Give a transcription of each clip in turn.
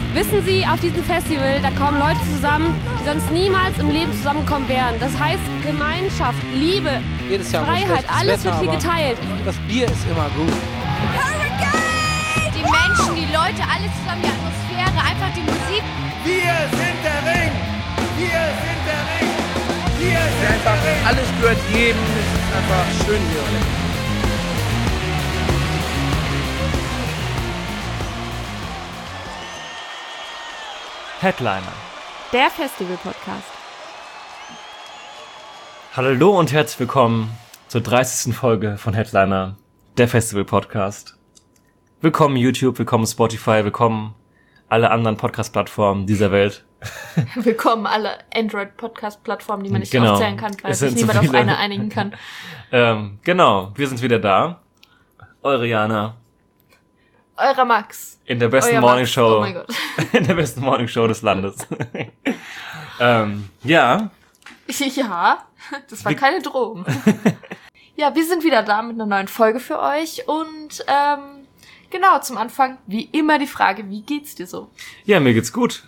Wissen Sie, auf diesem Festival, da kommen Leute zusammen, die sonst niemals im Leben zusammenkommen wären. Das heißt Gemeinschaft, Liebe, jedes Jahr Freiheit, alles wird hier geteilt. Das Bier ist immer gut. Hurricane! Die Menschen, die Leute, alles zusammen, die Atmosphäre, einfach die Musik. Wir sind der Ring! Wir sind der Ring! Wir sind der Ring! Alles gehört jedem, es ist einfach schön hier. Headliner. Der Festival-Podcast. Hallo und herzlich willkommen zur 30. Folge von Headliner, der Festival-Podcast. Willkommen YouTube, willkommen Spotify, willkommen alle anderen Podcast-Plattformen dieser Welt. Willkommen alle Android-Podcast-Plattformen, die man nicht Genau. aufzählen kann, weil Es sich sind so niemand auf viele. eine einigen kann. Genau, wir sind wieder da. Eure Jana. Eurer Max. In der besten Euer Morning Max. Show. Oh mein Gott. In der besten Morning Show des Landes. Ja, Ja, das war keine Drohung. Ja, wir sind wieder da mit einer neuen Folge für euch und genau, zum Anfang wie immer die Frage, wie geht's dir so? ja, mir geht's gut.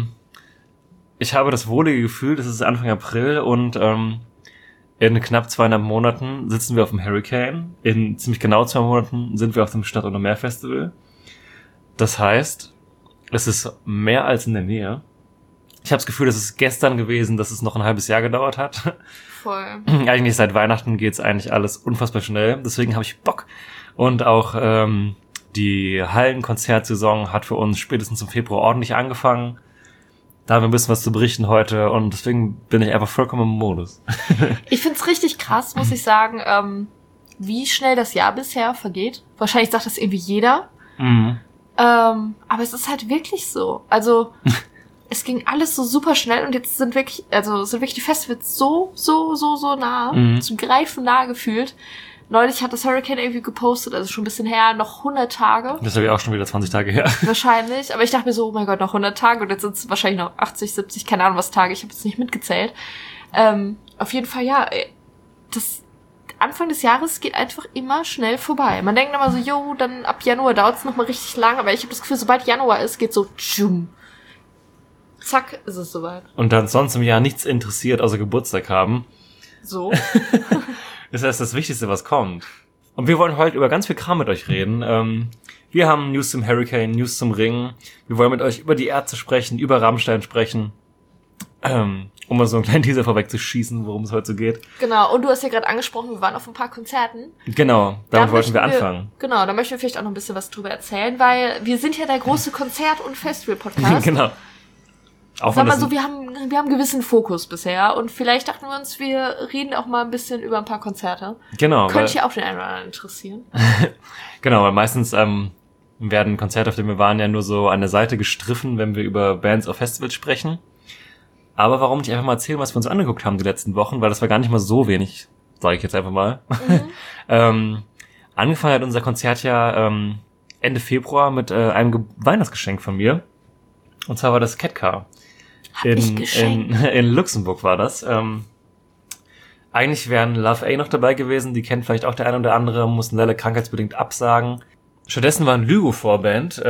Ich habe das wohlige Gefühl, das ist Anfang April und in knapp 2,5 Monaten sitzen wir auf dem Hurricane. In ziemlich genau 2 Monaten sind wir auf dem Stadt- und Meer Festival. Das heißt, es ist mehr als in der Nähe. Ich habe das Gefühl, es ist gestern gewesen, dass es noch ein halbes Jahr gedauert hat. Voll. Eigentlich seit Weihnachten geht's eigentlich alles unfassbar schnell. Deswegen habe ich Bock. Und auch die Hallenkonzertsaison hat für uns spätestens im Februar ordentlich angefangen. Da haben wir ein bisschen was zu berichten heute und deswegen bin ich einfach vollkommen im Modus. Ich find's richtig krass, muss ich sagen, wie schnell das Jahr bisher vergeht. Wahrscheinlich sagt das irgendwie jeder. Mhm. Aber es ist halt wirklich so. Also, es ging alles so super schnell und jetzt sind wirklich die Festivals so nah, zu greifen nah gefühlt. Neulich hat das Hurricane irgendwie gepostet, also schon ein bisschen her, noch 100 Tage. Das ist ja auch schon wieder 20 Tage her. Wahrscheinlich. Aber ich dachte mir so, oh mein Gott, noch 100 Tage und jetzt sind es wahrscheinlich noch 80, 70, keine Ahnung was Tage. Ich habe jetzt nicht mitgezählt. Auf jeden Fall, ja, das Anfang des Jahres geht einfach immer schnell vorbei. Man denkt immer so, jo, dann ab Januar dauert es nochmal richtig lang, aber ich habe das Gefühl, sobald Januar ist, geht so tschum. Zack, ist es soweit. Und dann sonst im Jahr nichts interessiert, außer Geburtstag haben. So. Das ist das Wichtigste, was kommt. Und wir wollen heute über ganz viel Kram mit euch reden. Wir haben News zum Hurricane, News zum Ring. Wir wollen mit euch über die Ärzte sprechen, über Rammstein sprechen. Um mal so einen kleinen Teaser vorwegzuschießen, worum es heute so geht. Genau, und du hast ja gerade angesprochen, wir waren auf ein paar Konzerten. Genau, damit wollten wir anfangen. Genau, da möchten wir vielleicht auch noch ein bisschen was drüber erzählen, weil wir sind ja der große Konzert- und Festival-Podcast. Genau. Auch Sag wenn mal das so, wir haben einen gewissen Fokus bisher und vielleicht dachten wir uns, wir reden auch mal ein bisschen über ein paar Konzerte. genau, Könnte ja auch den einen oder anderen interessieren. genau, weil meistens werden Konzerte, auf denen wir waren, ja nur so an der Seite gestriffen, wenn wir über Bands auf Festivals sprechen. Aber warum nicht einfach mal erzählen, was wir uns angeguckt haben die letzten Wochen, weil das war gar nicht mal so wenig, sage ich jetzt einfach mal. Angefangen hat unser Konzert ja Ende Februar mit einem Weihnachtsgeschenk von mir. Und zwar war das Ketka. In Luxemburg war das. Eigentlich wären Love A noch dabei gewesen, die kennt vielleicht auch der eine oder andere, mussten leider krankheitsbedingt absagen. Stattdessen war ein Lygo-Vorband,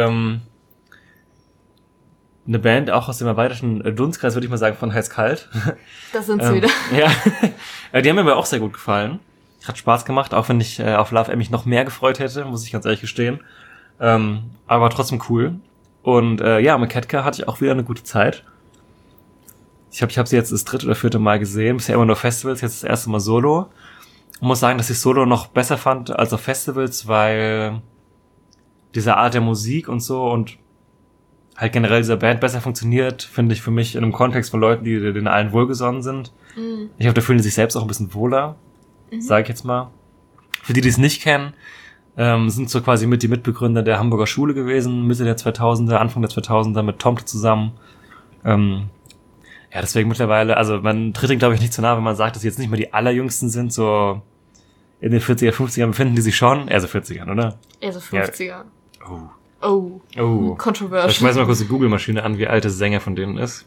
eine Band auch aus dem erweiterten Dunstkreis, würde ich mal sagen, von Heiß-Kalt. Das sind sie wieder. Ja, die haben mir aber auch sehr gut gefallen. Hat Spaß gemacht, auch wenn ich auf Love A mich noch mehr gefreut hätte, muss ich ganz ehrlich gestehen. Aber trotzdem cool. Und mit Ketka hatte ich auch wieder eine gute Zeit. Ich habe sie jetzt das 3. oder 4. Mal gesehen, bisher immer nur Festivals, jetzt das erste Mal Solo. Ich muss sagen, dass ich Solo noch besser fand als auf Festivals, weil diese Art der Musik und so und halt generell dieser Band besser funktioniert, finde ich für mich in einem Kontext von Leuten, die den allen wohlgesonnen sind. Ich glaube, da fühlen die sich selbst auch ein bisschen wohler, sage ich jetzt mal. Für die es nicht kennen, sind so quasi die Mitbegründer der Hamburger Schule gewesen, Mitte der 2000er, Anfang der 2000er mit Tomte zusammen. Ja, deswegen mittlerweile, also man tritt ihnen, glaube ich, nicht zu nahe, wenn man sagt, dass sie jetzt nicht mehr die allerjüngsten sind, so in den 40er, 50ern befinden die sich schon, eher so 40ern, oder? Eher so 50er. Ja. Oh. Ich Controversial. schmeiß mal kurz die Google-Maschine an, wie alt der Sänger von denen ist.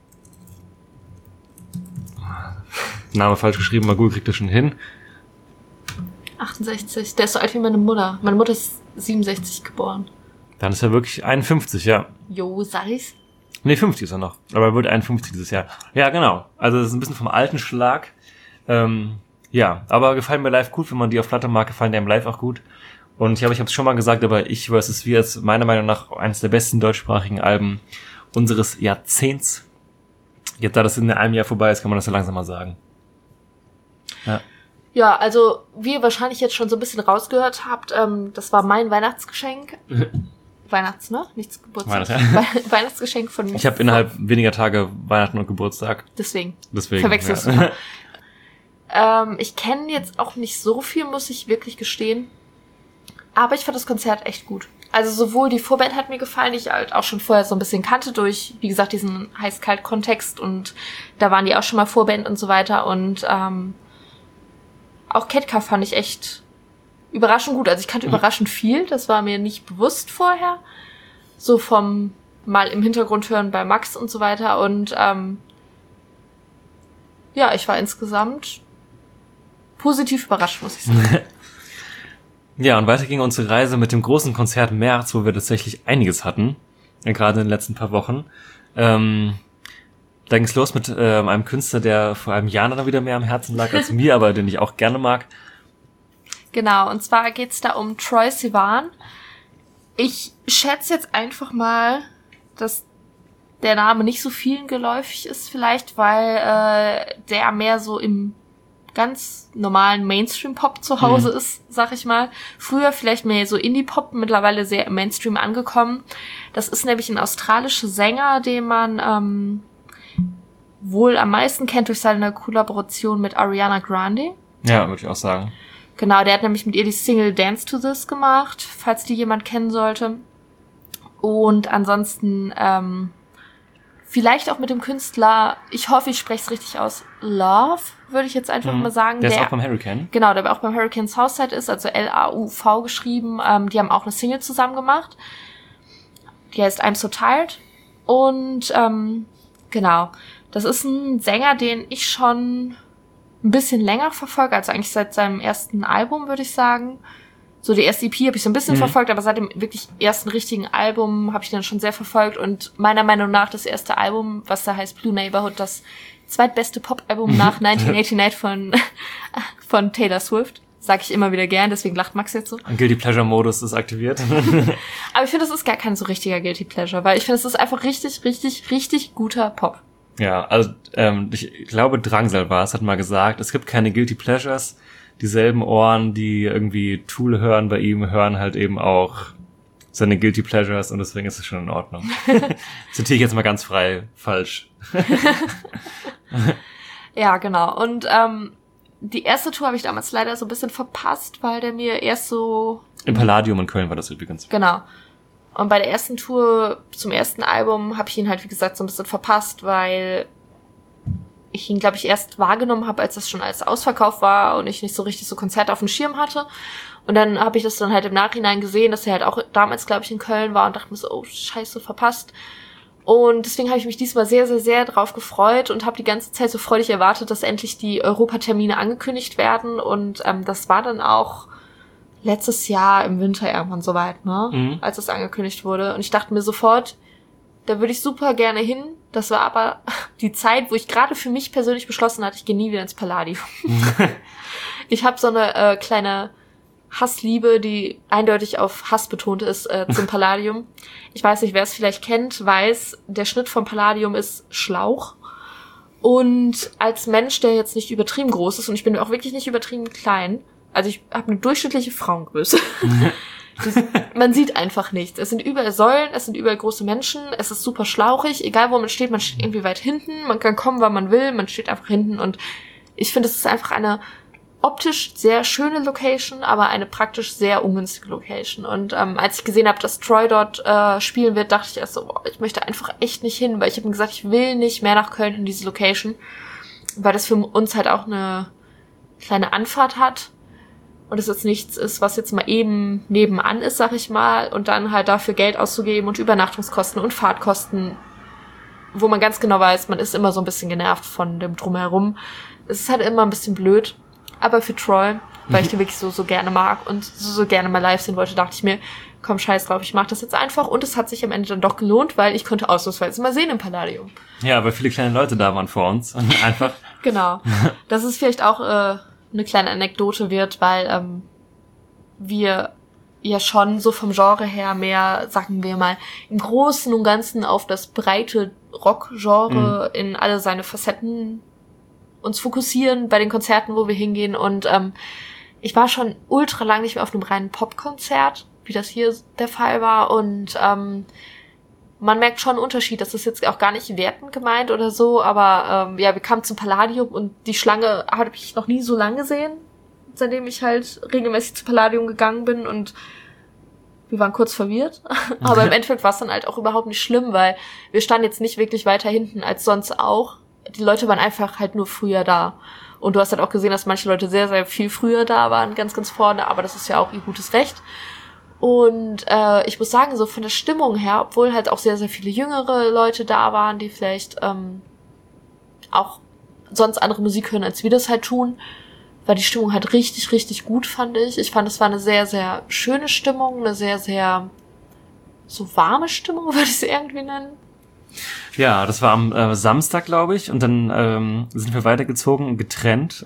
Name falsch geschrieben, aber Google kriegt das schon hin. 68. Der ist so alt wie meine Mutter. Meine Mutter ist 67 geboren. Dann ist er wirklich 51, ja. Jo, sag ich's. Nee, 50 ist er noch. Aber er wird 51 dieses Jahr. Ja, genau. Also das ist ein bisschen vom alten Schlag. Ja, aber gefallen mir live gut. Wenn man die auf Platte mag, gefallen die einem live auch gut. Und ich habe es schon mal gesagt, aber Ich vs. Wir ist meiner Meinung nach eines der besten deutschsprachigen Alben unseres Jahrzehnts. Jetzt, da das in einem Jahr vorbei ist, kann man das so langsam mal sagen. Ja. Ja, also wie ihr wahrscheinlich jetzt schon so ein bisschen rausgehört habt, das war mein Weihnachtsgeschenk. Nichts Geburtstag. Weihnachtsgeschenk von mir. Ich habe innerhalb weniger Tage Weihnachten und Geburtstag. Deswegen. Verwechselst du. Ich kenne jetzt auch nicht so viel, muss ich wirklich gestehen. Aber ich fand das Konzert echt gut. Also sowohl die Vorband hat mir gefallen, die ich halt auch schon vorher so ein bisschen kannte durch, wie gesagt, diesen Heiß-Kalt-Kontext. Und da waren die auch schon mal Vorband und so weiter. Und auch Ketka fand ich echt überraschend gut. Also ich kannte überraschend viel. Das war mir nicht bewusst vorher. So vom mal im Hintergrund hören bei Max und so weiter. Und ja, ich war insgesamt positiv überrascht, muss ich sagen. Ja, und weiter ging unsere Reise mit dem großen Konzert März, wo wir tatsächlich einiges hatten. Gerade in den letzten paar Wochen. Da ging es los mit einem Künstler, der vor einem Jahr dann wieder mehr am Herzen lag als mir, aber den ich auch gerne mag. Genau, und zwar geht's da um Troye Sivan. Ich schätze jetzt einfach mal, dass der Name nicht so vielen geläufig ist vielleicht, weil der mehr so im ganz normalen Mainstream-Pop zu Hause ist, sag ich mal. Früher vielleicht mehr so Indie-Pop, mittlerweile sehr im Mainstream angekommen. Das ist nämlich ein australischer Sänger, den man wohl am meisten kennt durch seine Kollaboration mit Ariana Grande. Ja, würde ich auch sagen. Genau, der hat nämlich mit ihr die Single Dance to This gemacht, falls die jemand kennen sollte. Und ansonsten vielleicht auch mit dem Künstler, ich hoffe, ich spreche es richtig aus, Lauv, würde ich jetzt einfach mal sagen. Der ist auch beim Hurricane. Genau, der auch beim Hurricane Southside ist, also L-A-U-V geschrieben. Die haben auch eine Single zusammen gemacht. Die heißt I'm So Tired. Und genau, das ist ein Sänger, den ich schon ein bisschen länger verfolge, also eigentlich seit seinem ersten Album, würde ich sagen. So die erste EP habe ich so ein bisschen verfolgt, aber seit dem wirklich ersten richtigen Album habe ich den schon sehr verfolgt und meiner Meinung nach das erste Album, was da heißt Blue Neighborhood, das zweitbeste Pop-Album nach 1989 von Taylor Swift. Sag ich immer wieder gern, deswegen lacht Max jetzt so. Ein Guilty Pleasure-Modus ist aktiviert. Aber ich finde, das ist gar kein so richtiger Guilty Pleasure, weil ich finde, es ist einfach richtig, richtig, richtig guter Pop. Ja, also ich glaube, Drangsal war es, hat mal gesagt, es gibt keine Guilty Pleasures. Dieselben Ohren, die irgendwie Tool hören bei ihm, hören halt eben auch seine Guilty Pleasures und deswegen ist es schon in Ordnung. Zitiere ich jetzt mal ganz frei, falsch. Ja, genau. Und die erste Tour habe ich damals leider so ein bisschen verpasst, weil der mir erst so... Im Palladium in Köln war das übrigens. Genau. Und bei der ersten Tour zum ersten Album habe ich ihn halt, wie gesagt, so ein bisschen verpasst, weil ich ihn, glaube ich, erst wahrgenommen habe, als das schon alles ausverkauft war und ich nicht so richtig so Konzerte auf dem Schirm hatte. Und dann habe ich das dann halt im Nachhinein gesehen, dass er halt auch damals, glaube ich, in Köln war und dachte mir so, oh, scheiße, verpasst. Und deswegen habe ich mich diesmal sehr, sehr, sehr drauf gefreut und habe die ganze Zeit so freudig erwartet, dass endlich die Europatermine angekündigt werden. Und das war dann auch letztes Jahr im Winter irgendwann soweit, ne? Als es angekündigt wurde. Und ich dachte mir sofort, da würde ich super gerne hin. Das war aber die Zeit, wo ich gerade für mich persönlich beschlossen hatte, ich gehe nie wieder ins Palladium. Ich habe so eine kleine Hassliebe, die eindeutig auf Hass betont ist, zum Palladium. Ich weiß nicht, wer es vielleicht kennt, weiß, der Schnitt vom Palladium ist Schlauch. Und als Mensch, der jetzt nicht übertrieben groß ist, und ich bin auch wirklich nicht übertrieben klein, also ich habe eine durchschnittliche Frauengröße. Man sieht einfach nichts. Es sind überall Säulen, es sind überall große Menschen, es ist super schlauchig, egal wo man steht irgendwie weit hinten, man kann kommen, wann man will, man steht einfach hinten und ich finde, es ist einfach eine optisch sehr schöne Location, aber eine praktisch sehr ungünstige Location. Und als ich gesehen habe, dass Troye dort spielen wird, dachte ich erst so, boah, ich möchte einfach echt nicht hin, weil ich habe mir gesagt, ich will nicht mehr nach Köln in diese Location, weil das für uns halt auch eine kleine Anfahrt hat. Und es jetzt nichts ist, was jetzt mal eben nebenan ist, sag ich mal, und dann halt dafür Geld auszugeben und Übernachtungskosten und Fahrtkosten, wo man ganz genau weiß, man ist immer so ein bisschen genervt von dem Drumherum. Es ist halt immer ein bisschen blöd, aber für Troye, weil ich den wirklich so gerne mag und so gerne mal live sehen wollte, dachte ich mir, komm, scheiß drauf, ich mach das jetzt einfach. Und es hat sich am Ende dann doch gelohnt, weil ich konnte ausnahmsweise mal sehen im Palladium. Ja, weil viele kleine Leute da waren vor uns. Und einfach. Genau. Das ist vielleicht auch eine kleine Anekdote wird, weil wir ja schon so vom Genre her mehr, sagen wir mal, im Großen und Ganzen auf das breite Rock-Genre in alle seine Facetten uns fokussieren bei den Konzerten, wo wir hingehen. Und ich war schon ultra lang nicht mehr auf einem reinen Popkonzert, wie das hier der Fall war. Und man merkt schon einen Unterschied. Das ist jetzt auch gar nicht wertend gemeint oder so, aber ja, wir kamen zum Palladium und die Schlange habe ich noch nie so lang gesehen, seitdem ich halt regelmäßig zum Palladium gegangen bin, und wir waren kurz verwirrt. Aber im Endeffekt war es dann halt auch überhaupt nicht schlimm, weil wir standen jetzt nicht wirklich weiter hinten als sonst auch. Die Leute waren einfach halt nur früher da. Und du hast halt auch gesehen, dass manche Leute sehr, sehr viel früher da waren, ganz, ganz vorne, aber das ist ja auch ihr gutes Recht. Und ich muss sagen, so von der Stimmung her, obwohl halt auch sehr, sehr viele jüngere Leute da waren, die vielleicht auch sonst andere Musik hören, als wir das halt tun, war die Stimmung halt richtig, richtig gut, fand ich. Ich fand, es war eine sehr, sehr schöne Stimmung, eine sehr, sehr so warme Stimmung, würde ich sie irgendwie nennen. Ja, das war am Samstag, glaube ich, und dann sind wir weitergezogen, getrennt.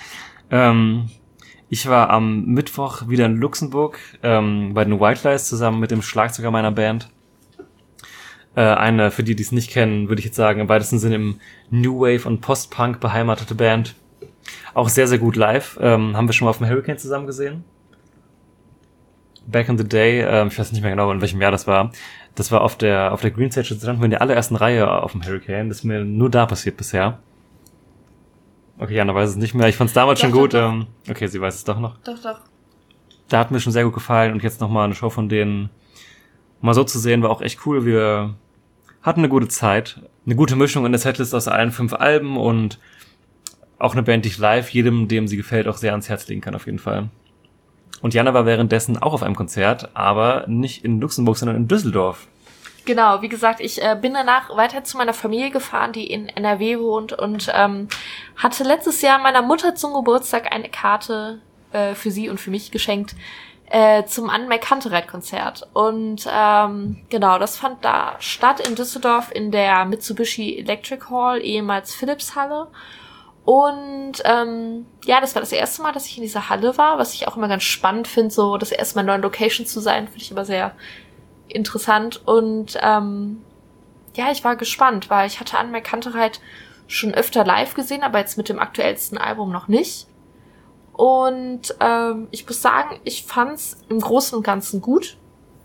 Ich war am Mittwoch wieder in Luxemburg bei den White Lies zusammen mit dem Schlagzeuger meiner Band. Eine, für die es nicht kennen, würde ich jetzt sagen, im weitesten Sinne im New Wave und Post-Punk beheimatete Band. Auch sehr, sehr gut live. Haben wir schon mal auf dem Hurricane zusammen gesehen. Back in the Day, ich weiß nicht mehr genau, in welchem Jahr das war. Das war auf der Green Stage, standen wir in der allerersten Reihe auf dem Hurricane. Das ist mir nur da passiert bisher. Okay, Jana weiß es nicht mehr. Ich fand es damals schon gut. Doch. Okay, sie weiß es doch noch. Doch. Da hat mir schon sehr gut gefallen, und jetzt nochmal eine Show von denen mal so zu sehen, war auch echt cool. Wir hatten eine gute Zeit. Eine gute Mischung in der Setlist aus allen 5 Alben und auch eine Band, die ich live jedem, dem sie gefällt, auch sehr ans Herz legen kann, auf jeden Fall. Und Jana war währenddessen auch auf einem Konzert, aber nicht in Luxemburg, sondern in Düsseldorf. Genau, wie gesagt, ich bin danach weiter zu meiner Familie gefahren, die in NRW wohnt, und hatte letztes Jahr meiner Mutter zum Geburtstag eine Karte für sie und für mich geschenkt zum Anne-McCantereit-Konzert. Und genau, das fand da statt in Düsseldorf in der Mitsubishi Electric Hall, ehemals Philips Halle. Und ja, das war das erste Mal, dass ich in dieser Halle war, was ich auch immer ganz spannend finde, so das erste Mal in neuen Location zu sein, finde ich immer sehr interessant. Und ja, ich war gespannt, weil ich hatte Anne McCantereit schon öfter live gesehen, aber jetzt mit dem aktuellsten Album noch nicht. Und ich muss sagen, ich fand's im Großen und Ganzen gut.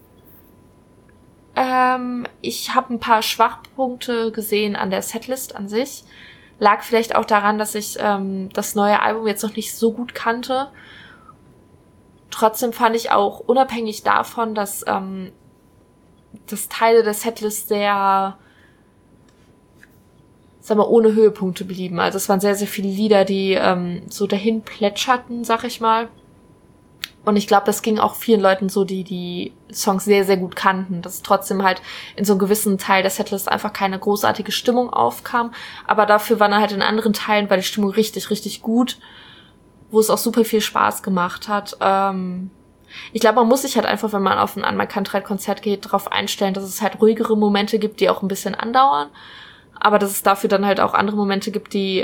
Ich habe ein paar Schwachpunkte gesehen an der Setlist an sich. Lag vielleicht auch daran, dass ich das neue Album jetzt noch nicht so gut kannte. Trotzdem fand ich auch, unabhängig davon, dass Teile der Setlist sehr, sag mal, ohne Höhepunkte blieben. Also es waren sehr, sehr viele Lieder, die so dahin plätscherten, sag ich mal. Und ich glaube, das ging auch vielen Leuten so, die Songs sehr, sehr gut kannten, dass trotzdem halt in so einem gewissen Teil der Setlist einfach keine großartige Stimmung aufkam. Aber dafür waren halt in anderen Teilen, war die Stimmung richtig, richtig gut, wo es auch super viel Spaß gemacht hat. Ich glaube, man muss sich halt einfach, wenn man auf ein Anne McCantereit-Konzert geht, darauf einstellen, dass es halt ruhigere Momente gibt, die auch ein bisschen andauern. Aber dass es dafür dann halt auch andere Momente gibt, die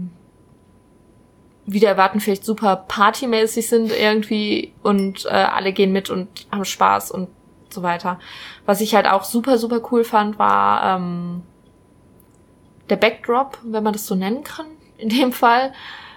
wieder erwarten vielleicht super partymäßig sind irgendwie, und alle gehen mit und haben Spaß und so weiter. Was ich halt auch super, super cool fand, war der Backdrop, wenn man das so nennen kann, in dem Fall.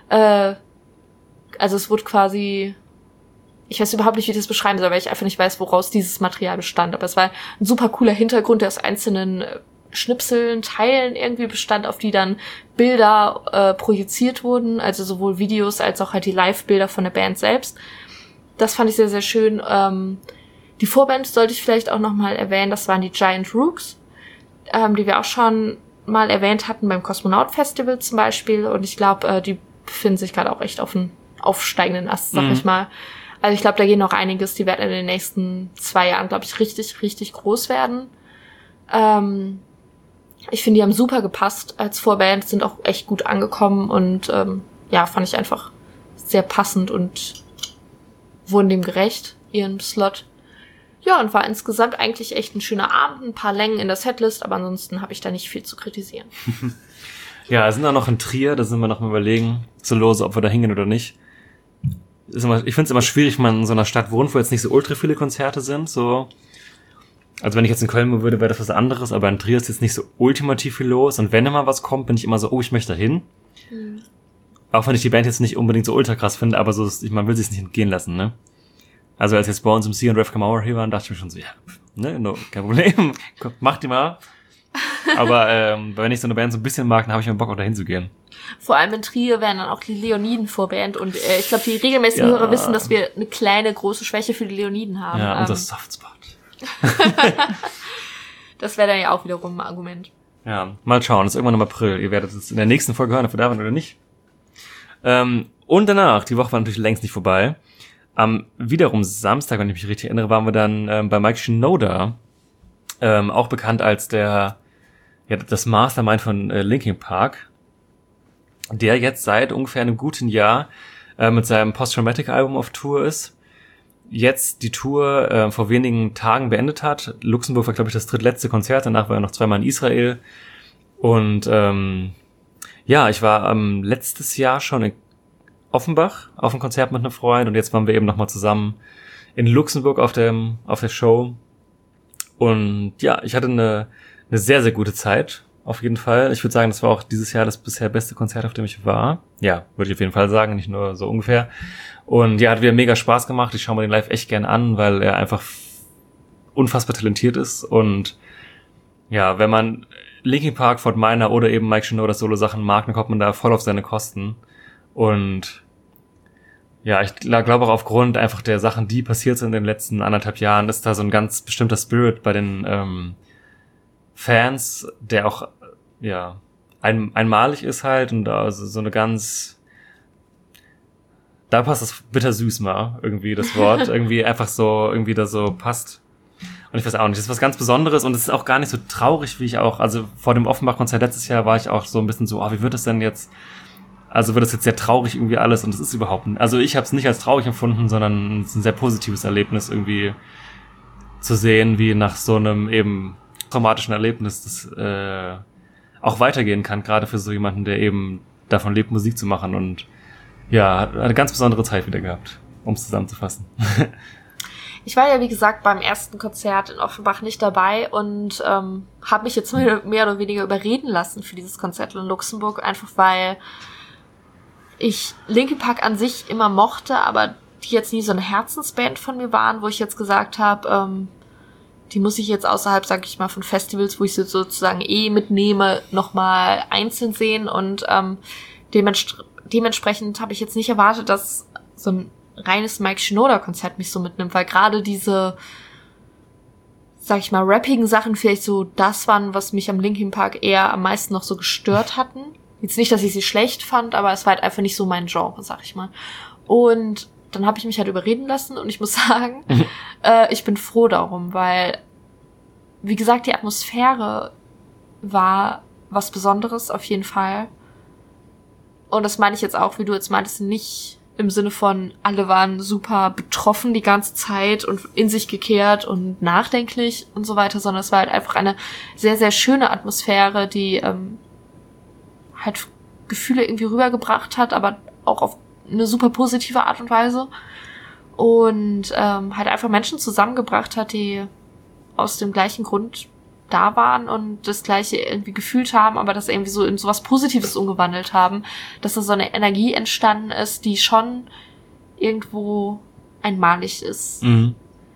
Also es wurde quasi, ich weiß überhaupt nicht, wie ich das beschreiben soll, weil ich einfach nicht weiß, woraus dieses Material bestand. Aber es war ein super cooler Hintergrund, der aus einzelnen Schnipseln, Teilen irgendwie bestand, auf die dann Bilder projiziert wurden, also sowohl Videos als auch halt die Live-Bilder von der Band selbst. Das fand ich sehr, sehr schön. Die Vorband sollte ich vielleicht auch nochmal erwähnen, das waren die Giant Rooks, die wir auch schon mal erwähnt hatten beim Kosmonaut Festival zum Beispiel, und ich glaube, die befinden sich gerade auch echt auf einem aufsteigenden Ast, sag ich mal. Also ich glaube, da geht noch einiges, die werden in den nächsten 2 Jahren, glaube ich, richtig, richtig groß werden. Ich finde, die haben super gepasst als Vorband, sind auch echt gut angekommen und ja, fand ich einfach sehr passend und wurden dem gerecht, ihren Slot. Ja, und war insgesamt eigentlich echt ein schöner Abend, ein paar Längen in der Setlist, aber ansonsten habe ich da nicht viel zu kritisieren. Ja, wir sind auch noch in Trier, da sind wir noch mal überlegen, so lose, ob wir da hingehen oder nicht. Ich finde es immer schwierig, wenn man in so einer Stadt wohnt, wo jetzt nicht so ultra viele Konzerte sind, so. Also wenn ich jetzt in Köln wohnen würde, wäre das was anderes, aber in Trier ist jetzt nicht so ultimativ viel los, und wenn immer was kommt, bin ich immer so, oh, ich möchte da hin. Auch wenn ich die Band jetzt nicht unbedingt so ultra krass finde, aber so, man will sich nicht entgehen lassen, ne? Also als jetzt bei uns im Sea und Rev Kamauer hier waren, dachte ich mir schon so, ja, ne, no, kein Problem, mach die mal. Aber wenn ich so eine Band so ein bisschen mag, dann habe ich mir Bock, auch da hinzugehen. Vor allem in Trier wären dann auch die Leoniden Vorband und ich glaube, die regelmäßigen Hörer wissen, dass wir eine kleine, große Schwäche für die Leoniden haben. Ja, unser Softspot. Das wäre dann ja auch wiederum ein Argument. Ja, mal schauen, das ist irgendwann im April. Ihr werdet es in der nächsten Folge hören, ob wir da waren oder nicht. Und danach, die Woche war natürlich längst nicht vorbei. Am wiederum Samstag, wenn ich mich richtig erinnere, waren wir dann bei Mike Shinoda, auch bekannt als das Mastermind von Linkin Park, der jetzt seit ungefähr einem guten Jahr mit seinem Post-Traumatic-Album auf Tour ist. Jetzt die Tour vor wenigen Tagen beendet hat. Luxemburg war, glaube ich, das drittletzte Konzert. Danach war er noch zweimal in Israel. Und ich war letztes Jahr schon in Offenbach auf einem Konzert mit einem Freund. Und jetzt waren wir eben nochmal zusammen in Luxemburg auf der Show. Und ja, ich hatte eine sehr, sehr gute Zeit. Auf jeden Fall. Ich würde sagen, das war auch dieses Jahr das bisher beste Konzert, auf dem ich war. Ja, würde ich auf jeden Fall sagen, nicht nur so ungefähr. Und ja, hat wieder mega Spaß gemacht. Ich schaue mir den live echt gern an, weil er einfach unfassbar talentiert ist. Und ja, wenn man Linkin Park, Fort Minor oder eben Mike Shinoda Solo-Sachen mag, dann kommt man da voll auf seine Kosten. Und ja, ich glaube auch aufgrund einfach der Sachen, die passiert sind in den letzten 1,5 Jahren, ist da so ein ganz bestimmter Spirit bei den Fans, der auch einmalig ist halt, und also so eine ganz, da passt das bittersüß mal irgendwie, das Wort, irgendwie einfach so, irgendwie da so passt. Und ich weiß auch nicht, das ist was ganz Besonderes, und es ist auch gar nicht so traurig, wie ich auch, also vor dem Offenbach-Konzert letztes Jahr war ich auch so ein bisschen so, wie wird das denn jetzt, also wird das jetzt sehr traurig irgendwie alles, und es ist überhaupt nicht, also ich habe es nicht als traurig empfunden, sondern es ist ein sehr positives Erlebnis irgendwie zu sehen, wie nach so einem eben traumatischen Erlebnis das auch weitergehen kann, gerade für so jemanden, der eben davon lebt, Musik zu machen, und ja, hat eine ganz besondere Zeit wieder gehabt, um es zusammenzufassen. Ich war ja, wie gesagt, beim ersten Konzert in Offenbach nicht dabei und habe mich jetzt mehr oder weniger überreden lassen für dieses Konzert in Luxemburg, einfach weil ich Linkin Park an sich immer mochte, aber die jetzt nie so eine Herzensband von mir waren, wo ich jetzt gesagt habe, die muss ich jetzt außerhalb, sag ich mal, von Festivals, wo ich sie sozusagen mitnehme, nochmal einzeln sehen, und dementsprechend habe ich jetzt nicht erwartet, dass so ein reines Mike Shinoda-Konzert mich so mitnimmt, weil gerade diese, sag ich mal, rappigen Sachen vielleicht so das waren, was mich am Linkin Park eher am meisten noch so gestört hatten. Jetzt nicht, dass ich sie schlecht fand, aber es war halt einfach nicht so mein Genre, sag ich mal. Und dann habe ich mich halt überreden lassen, und ich muss sagen, ich bin froh darum, weil, wie gesagt, die Atmosphäre war was Besonderes auf jeden Fall. Und das meine ich jetzt auch, wie du jetzt meintest, nicht im Sinne von, alle waren super betroffen die ganze Zeit und in sich gekehrt und nachdenklich und so weiter, sondern es war halt einfach eine sehr, sehr schöne Atmosphäre, die halt Gefühle irgendwie rübergebracht hat, aber auch auf eine super positive Art und Weise, und halt einfach Menschen zusammengebracht hat, die aus dem gleichen Grund da waren und das Gleiche irgendwie gefühlt haben, aber das irgendwie so in sowas Positives umgewandelt haben, dass da so eine Energie entstanden ist, die schon irgendwo einmalig ist. Mhm.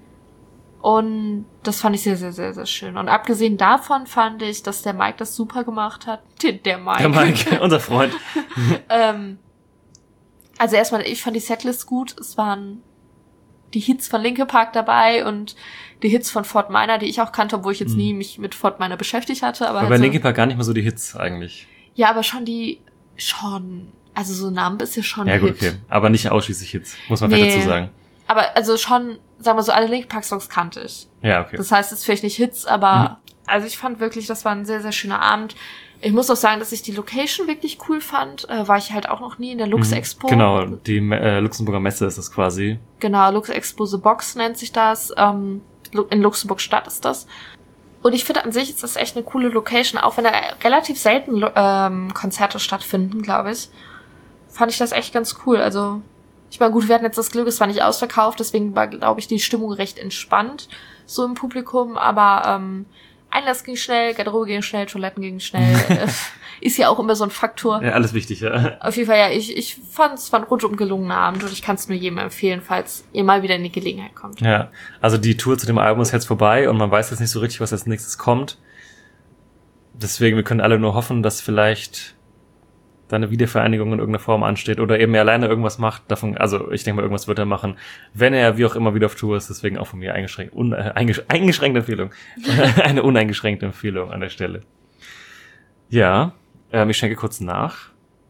Und das fand ich sehr, sehr, sehr, sehr schön. Und abgesehen davon fand ich, dass der Mike das super gemacht hat. Der Mike. Der Mike, unser Freund. Also erstmal, ich fand die Setlist gut. Es waren die Hits von Linkin Park dabei und die Hits von Fort Minor, die ich auch kannte, obwohl ich jetzt nie mich mit Fort Minor beschäftigt hatte. Aber bei Linkin Park gar nicht mal so die Hits eigentlich. Ja, aber schon, also so Numb ist ja schon ein Hit. Ja gut, okay. Aber nicht ausschließlich Hits, muss man vielleicht dazu sagen. Aber also schon, sagen wir so, alle Linkin Park Songs kannte ich. Ja, okay. Das heißt, es ist vielleicht nicht Hits, aber also ich fand wirklich, das war ein sehr, sehr schöner Abend. Ich muss auch sagen, dass ich die Location wirklich cool fand. War ich halt auch noch nie in der Lux Expo. Genau, die Luxemburger Messe ist das quasi. Genau, Lux Expo The Box nennt sich das. In Luxemburg-Stadt ist das. Und ich finde, an sich ist das echt eine coole Location, auch wenn da relativ selten Konzerte stattfinden, glaube ich. Fand ich das echt ganz cool. Also, ich meine, gut, wir hatten jetzt das Glück, es war nicht ausverkauft, deswegen war, glaube ich, die Stimmung recht entspannt, so im Publikum, aber Einlass ging schnell, Garderobe ging schnell, Toiletten gingen schnell. Ist ja auch immer so ein Faktor. Ja, alles wichtig, ja. Auf jeden Fall, ja, ich fand es war ein rundum gelungener Abend und ich kann es nur jedem empfehlen, falls ihr mal wieder in die Gelegenheit kommt. Ja, also die Tour zu dem Album ist jetzt vorbei und man weiß jetzt nicht so richtig, was als nächstes kommt. Deswegen, wir können alle nur hoffen, dass vielleicht da eine Wiedervereinigung in irgendeiner Form ansteht oder eben er alleine irgendwas macht. Davon, also ich denke mal, irgendwas wird er machen, wenn er wie auch immer wieder auf Tour ist. Deswegen auch von mir eingeschränkte Empfehlung. Eine uneingeschränkte Empfehlung an der Stelle. Ja, ich schenke kurz nach.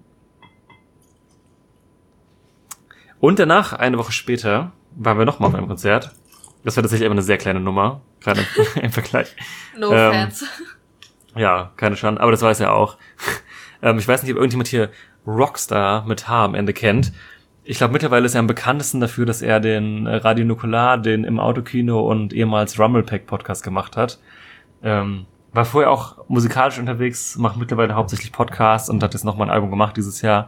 Und danach, eine Woche später, waren wir nochmal auf einem Konzert. Das war tatsächlich immer eine sehr kleine Nummer, gerade im Vergleich. No offense. Ja, keine Schande, aber das weiß er auch. Ich weiß nicht, ob irgendjemand hier Rockstar mit H am Ende kennt. Ich glaube, mittlerweile ist er am bekanntesten dafür, dass er den Radio Nukular, den Im Autokino und ehemals Rumblepack Podcast gemacht hat. War vorher auch musikalisch unterwegs, macht mittlerweile hauptsächlich Podcasts und hat jetzt nochmal ein Album gemacht dieses Jahr.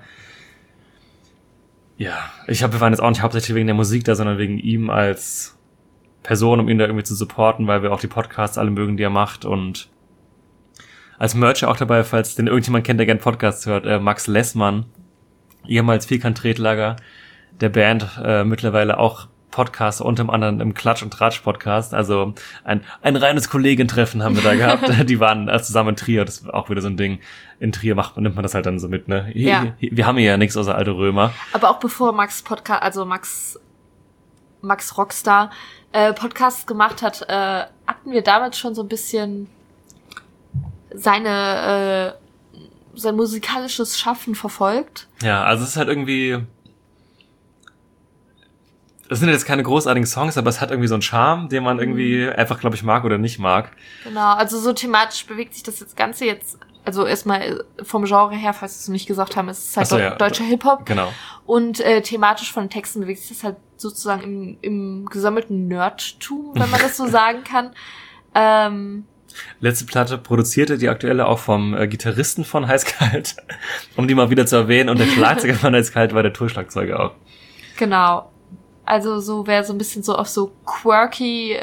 Ja, wir waren jetzt auch nicht hauptsächlich wegen der Musik da, sondern wegen ihm als Person, um ihn da irgendwie zu supporten, weil wir auch die Podcasts alle mögen, die er macht. Und als Mercher auch dabei, falls den irgendjemand kennt, der gern Podcasts hört, Max Lessmann, ehemals Vierkant-Tretlager der Band, mittlerweile auch Podcaster, unter anderem im Klatsch- und Tratsch-Podcast. Also ein reines Kollegentreffen haben wir da gehabt. Die waren zusammen in Trier. Das war auch wieder so ein Ding. In Trier nimmt man das halt dann so mit, ne? Ja. Wir haben hier ja nichts außer alte Römer. Aber auch bevor Max Podcast, also Max Rockstar Podcasts gemacht hat, hatten wir damals schon so ein bisschen sein musikalisches Schaffen verfolgt. Ja, also es ist halt irgendwie, das sind jetzt keine großartigen Songs, aber es hat irgendwie so einen Charme, den man irgendwie einfach, glaube ich, mag oder nicht mag. Genau, also so thematisch bewegt sich das Ganze jetzt, also erstmal vom Genre her, falls wir es noch nicht gesagt haben, ist es halt deutscher Hip-Hop. Genau. Und thematisch von den Texten bewegt sich das halt sozusagen im gesammelten Nerdtum, wenn man das so sagen kann. Letzte Platte produzierte die aktuelle auch vom Gitarristen von Heißkalt, um die mal wieder zu erwähnen. Und der Schlagzeuger von Heißkalt war der Tourschlagzeuger auch. Genau. Also so, wer so ein bisschen so auf so quirky,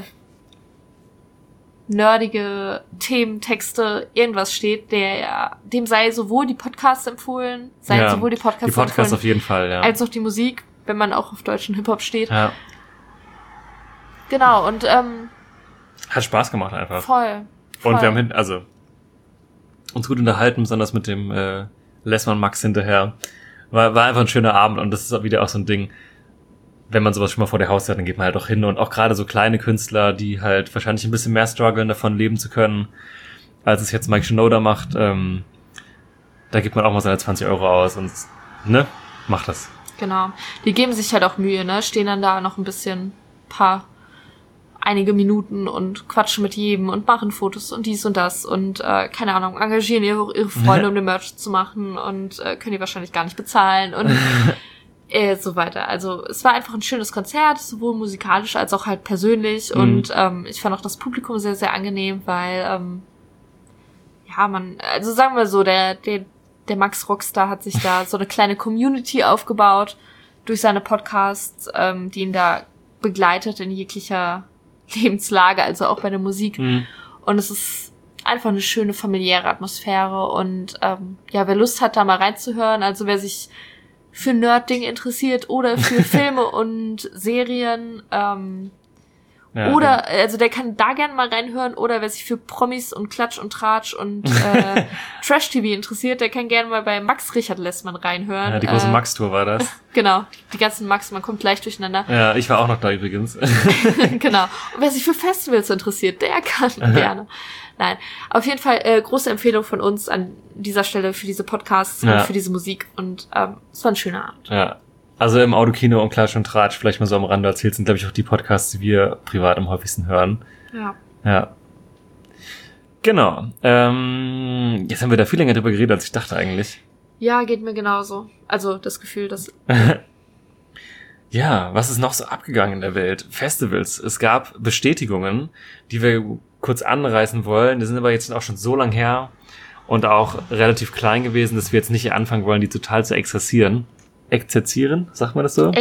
nerdige Themen, Texte, irgendwas steht, dem sei sowohl die Podcasts empfohlen, auf jeden Fall, ja. als auch die Musik, wenn man auch auf deutschen Hip-Hop steht. Ja. Genau, und hat Spaß gemacht einfach. Voll. Und wir haben uns gut unterhalten, besonders mit dem Lessmann Max hinterher. War einfach ein schöner Abend und das ist auch wieder auch so ein Ding, wenn man sowas schon mal vor der Haustür hat, dann geht man halt auch hin. Und auch gerade so kleine Künstler, die halt wahrscheinlich ein bisschen mehr strugglen, davon leben zu können, als es jetzt Mike Shinoda macht, da gibt man auch mal seine 20 Euro aus und, ne, macht das. Genau. Die geben sich halt auch Mühe, ne, stehen dann da noch ein bisschen, einige Minuten und quatschen mit jedem und machen Fotos und dies und das und, keine Ahnung, engagieren ihre Freunde, um den Merch zu machen und können die wahrscheinlich gar nicht bezahlen und so weiter. Also es war einfach ein schönes Konzert, sowohl musikalisch als auch halt persönlich und ich fand auch das Publikum sehr, sehr angenehm, weil also sagen wir so, der Max Rockstar hat sich da so eine kleine Community aufgebaut durch seine Podcasts, die ihn da begleitet in jeglicher Lebenslage, also auch bei der Musik. Und es ist einfach eine schöne familiäre Atmosphäre und wer Lust hat, da mal reinzuhören, also wer sich für Nerd-Ding interessiert oder für Filme und Serien, also der kann da gerne mal reinhören, oder wer sich für Promis und Klatsch und Tratsch und Trash-TV interessiert, der kann gerne mal bei Max Richard Lessmann reinhören. Ja, die große Max-Tour war das. Genau, die ganzen Max, man kommt leicht durcheinander. Ja, ich war auch noch da übrigens. Genau, und wer sich für Festivals interessiert, der kann gerne. Nein, auf jeden Fall große Empfehlung von uns an dieser Stelle für diese Podcasts und für diese Musik und es war ein schöner Abend. Ja. Also im Autokino und Klatsch und Tratsch, vielleicht mal so am Rande erzählt, sind, glaube ich, auch die Podcasts, die wir privat am häufigsten hören. Ja. Genau. Jetzt haben wir da viel länger drüber geredet, als ich dachte eigentlich. Ja, geht mir genauso. Also das Gefühl, dass... Ja, was ist noch so abgegangen in der Welt? Festivals. Es gab Bestätigungen, die wir kurz anreißen wollen. Die sind aber jetzt auch schon so lang her und auch relativ klein gewesen, dass wir jetzt nicht anfangen wollen, die total zu exerzieren. Exerzieren? Sagt man das so?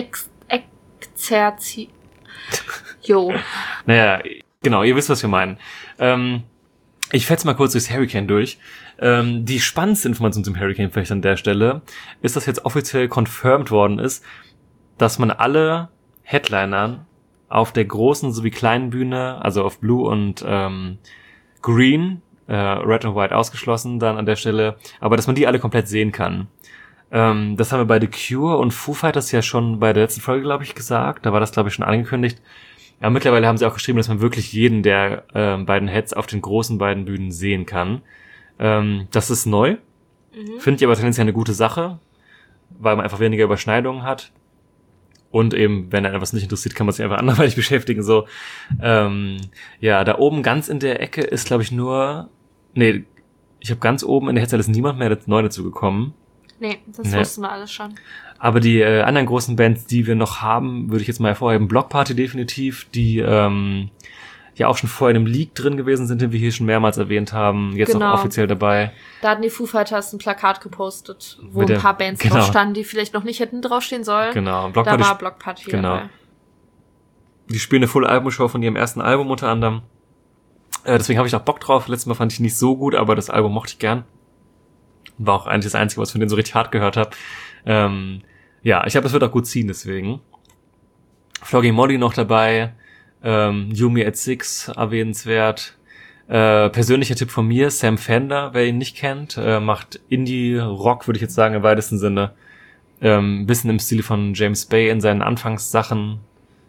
Jo. Naja, genau, ihr wisst, was wir meinen. Ich fetze mal kurz durchs Hurricane durch. Die spannendste Information zum Hurricane vielleicht an der Stelle ist, dass jetzt offiziell confirmed worden ist, dass man alle Headlinern auf der großen sowie kleinen Bühne, also auf Blue und Green, Red und White ausgeschlossen dann an der Stelle, aber dass man die alle komplett sehen kann. Das haben wir bei The Cure und Foo Fighters ja schon bei der letzten Folge, glaube ich, gesagt. Da war das, glaube ich, schon angekündigt. Ja, mittlerweile haben sie auch geschrieben, dass man wirklich jeden der beiden Heads auf den großen beiden Bühnen sehen kann. Das ist neu. Finde ich aber tendenziell eine gute Sache, weil man einfach weniger Überschneidungen hat. Und eben, wenn einen was nicht interessiert, kann man sich einfach anderweitig beschäftigen. So, ja, da oben ganz in der Ecke ist, glaube ich, ich habe ganz oben in der Headset ist niemand mehr neu dazu gekommen. Nee, das wussten wir alles schon. Aber die anderen großen Bands, die wir noch haben, würde ich jetzt mal hervorheben. Block Party definitiv, die ja auch schon vorher in einem Leak drin gewesen sind, den wir hier schon mehrmals erwähnt haben, jetzt Genau. noch offiziell dabei. Da hatten die Foo Fighters ein Plakat gepostet, wo Mit ein der- paar Bands genau. drauf standen, die vielleicht noch nicht hätten draufstehen sollen. Genau, Block Da Party, war Block Party genau. dabei. die spielen eine Full-Album-Show von ihrem ersten Album unter anderem. Deswegen habe ich auch Bock drauf. Letztes Mal fand ich nicht so gut, aber das Album mochte ich gern. War auch eigentlich das Einzige, was ich von denen so richtig hart gehört habe. Ja, ich glaube, das wird auch gut ziehen, deswegen. Flogging Molly noch dabei. Yumi at Six, erwähnenswert. Persönlicher Tipp von mir, Sam Fender, wer ihn nicht kennt, macht Indie-Rock, würde ich jetzt sagen, im weitesten Sinne. Ein bisschen im Stil von James Bay in seinen Anfangssachen.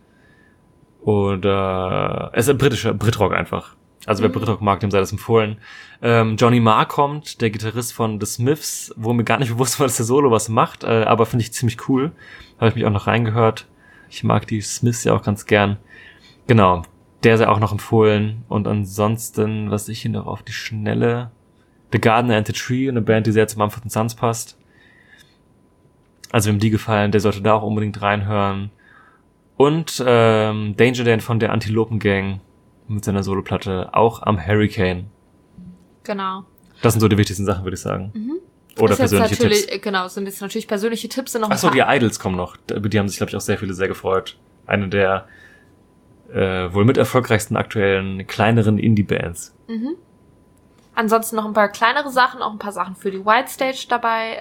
Oder es ist ein Britrock einfach. Also wer Britrock mag, dem sei das empfohlen. Johnny Marr kommt, der Gitarrist von The Smiths, wo mir gar nicht bewusst war, dass der Solo was macht, aber finde ich ziemlich cool. Habe ich mich auch noch reingehört. Ich mag die Smiths ja auch ganz gern. Genau, der sei auch noch empfohlen. Und ansonsten, was ich hier noch auf die Schnelle... The Gardener and the Tree, eine Band, die sehr zu Mumford & Sons passt. Also wem die gefallen, der sollte da auch unbedingt reinhören. Und Danger Dan von der Antilopen Gang mit seiner Soloplatte auch am Hurricane. Genau. Das sind so die wichtigsten Sachen, würde ich sagen. Oder Ist jetzt persönliche natürlich, Tipps. Genau, sind jetzt natürlich persönliche Tipps. Sind noch Achso, ein die paar. Idols kommen noch. Über die haben sich, glaube ich, auch sehr viele sehr gefreut. Eine der wohl mit erfolgreichsten aktuellen kleineren Indie-Bands. Ansonsten noch ein paar kleinere Sachen, auch ein paar Sachen für die White Stage dabei.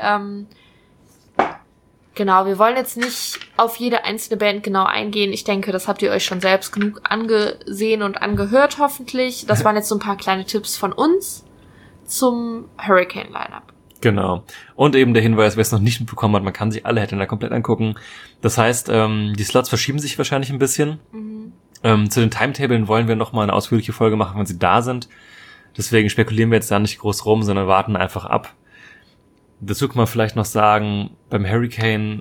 Genau, wir wollen jetzt nicht auf jede einzelne Band genau eingehen. Ich denke, das habt ihr euch schon selbst genug angesehen und angehört, hoffentlich. Das waren jetzt so ein paar kleine Tipps von uns zum Hurricane-Lineup. Genau. Und eben der Hinweis, wer es noch nicht mitbekommen hat, man kann sich alle Headliner komplett angucken. Das heißt, die Slots verschieben sich wahrscheinlich ein bisschen. Zu den Timetablen wollen wir nochmal eine ausführliche Folge machen, wenn sie da sind. Deswegen spekulieren wir jetzt da nicht groß rum, sondern warten einfach ab. Dazu kann man vielleicht noch sagen, beim Hurricane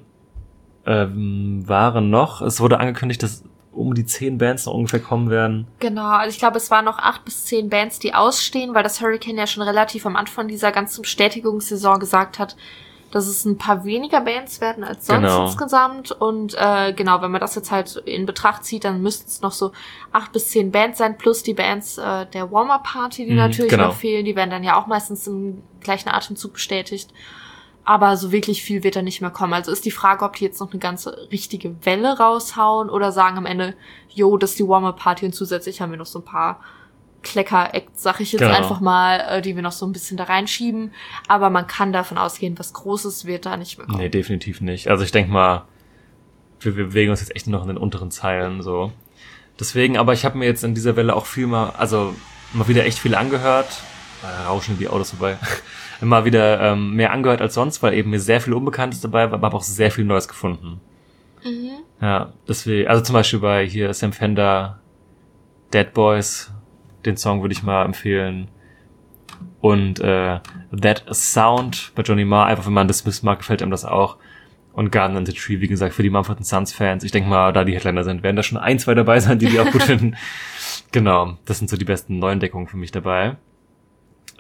es wurde angekündigt, dass um die 10 Bands noch ungefähr kommen werden. Genau, also ich glaube, es waren noch 8 bis 10 Bands, die ausstehen, weil das Hurricane ja schon relativ am Anfang dieser ganzen Bestätigungssaison gesagt hat, dass es ein paar weniger Bands werden als sonst Genau. insgesamt. Und genau, wenn man das jetzt halt in Betracht zieht, dann müssten es noch so 8 bis 10 Bands sein, plus die Bands der Warm-Up-Party, die natürlich genau. noch fehlen. Die werden dann ja auch meistens im gleichen Atemzug bestätigt. Aber so wirklich viel wird da nicht mehr kommen. Also ist die Frage, ob die jetzt noch eine ganze richtige Welle raushauen oder sagen am Ende, jo, das ist die Warm-Up-Party und zusätzlich haben wir noch so ein paar Klecker-Acts, sag ich jetzt Genau. einfach mal, die wir noch so ein bisschen da reinschieben. Aber man kann davon ausgehen, was Großes wird da nicht mehr kommen. Nee, definitiv nicht. Also ich denke mal, wir bewegen uns jetzt echt nur noch in den unteren Zeilen so. Deswegen, aber ich habe mir jetzt in dieser Welle auch mal wieder echt viel angehört. Rauschen die Autos vorbei. Immer wieder mehr angehört als sonst, weil eben mir sehr viel Unbekanntes dabei war, aber auch sehr viel Neues gefunden. Ja, deswegen, also zum Beispiel bei hier Sam Fender, Dead Boys, den Song würde ich mal empfehlen. Und That Sound bei Johnny Marr, einfach wenn man das Smiths mag, gefällt einem das auch. Und Garden and the Tree, wie gesagt, für die Mumford & Sons Fans. Ich denke mal, da die Headliner sind, werden da schon 1, 2 dabei sein, die auch gut finden. Genau, das sind so die besten Neuentdeckungen für mich dabei.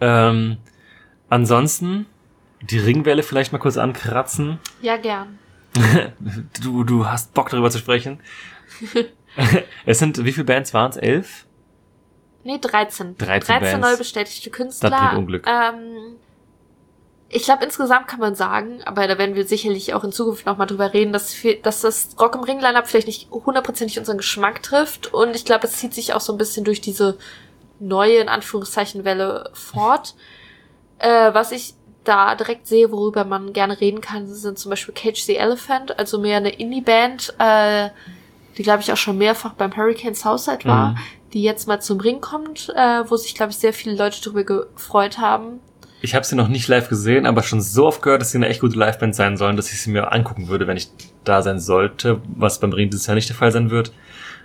Ansonsten die Ringwelle vielleicht mal kurz ankratzen. Ja, gern. Du hast Bock darüber zu sprechen. Es sind, wie viele Bands waren es? 11? Nee, 13. 13 Bands. neu bestätigte Künstler. Das bringt Unglück. Ich glaube, insgesamt kann man sagen, aber da werden wir sicherlich auch in Zukunft nochmal drüber reden, dass das Rock im Ring Line-Up vielleicht nicht 100% unseren Geschmack trifft. Und ich glaube, es zieht sich auch so ein bisschen durch diese neue, in Anführungszeichen, Welle fort. Was ich da direkt sehe, worüber man gerne reden kann, sind zum Beispiel Cage the Elephant, also mehr eine Indie-Band, die, glaube ich, auch schon mehrfach beim Hurricane Southside war, die jetzt mal zum Ring kommt, wo sich, glaube ich, sehr viele Leute darüber gefreut haben. Ich habe sie noch nicht live gesehen, aber schon so oft gehört, dass sie eine echt gute Liveband sein sollen, dass ich sie mir angucken würde, wenn ich da sein sollte, was beim Ring dieses Jahr nicht der Fall sein wird.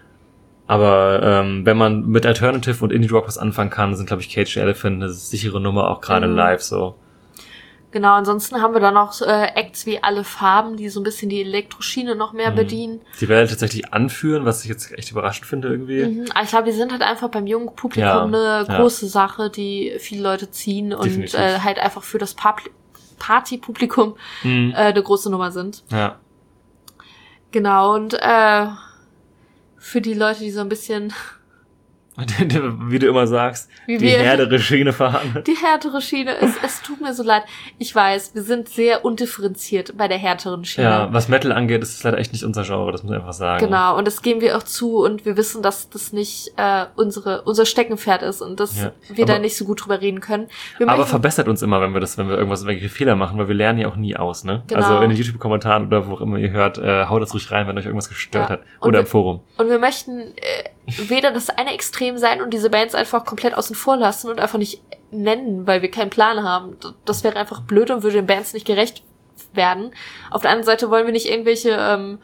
Aber wenn man mit Alternative und Indie-Rock was anfangen kann, sind, glaube ich, Cage the Elephant eine sichere Nummer, auch gerade live so. Genau, ansonsten haben wir dann noch Acts wie Alle Farben, die so ein bisschen die Elektroschiene noch mehr bedienen. Sie werden tatsächlich anführen, was ich jetzt echt überraschend finde irgendwie. Ich glaube, die sind halt einfach beim jungen Publikum eine große Sache, die viele Leute ziehen und halt einfach für das Party-Publikum eine große Nummer sind. Ja. Genau, und für die Leute, die so ein bisschen... Wie du immer sagst, die härtere Schiene fahren. Die härtere Schiene, es tut mir so leid. Ich weiß, wir sind sehr undifferenziert bei der härteren Schiene. Ja, was Metal angeht, ist es leider echt nicht unser Genre, das muss ich einfach sagen. Genau, und das geben wir auch zu und wir wissen, dass das nicht unser Steckenpferd ist und dass wir da nicht so gut drüber reden können. Aber verbessert uns immer, wenn wir irgendwelche Fehler machen, weil wir lernen ja auch nie aus, ne? Genau. Also in den YouTube-Kommentaren oder wo auch immer ihr hört, haut das ruhig rein, wenn euch irgendwas gestört hat. Oder im Forum. Und wir möchten weder das eine Extrem sein und diese Bands einfach komplett außen vor lassen und einfach nicht nennen, weil wir keinen Plan haben. Das wäre einfach blöd und würde den Bands nicht gerecht werden. Auf der anderen Seite wollen wir nicht irgendwelche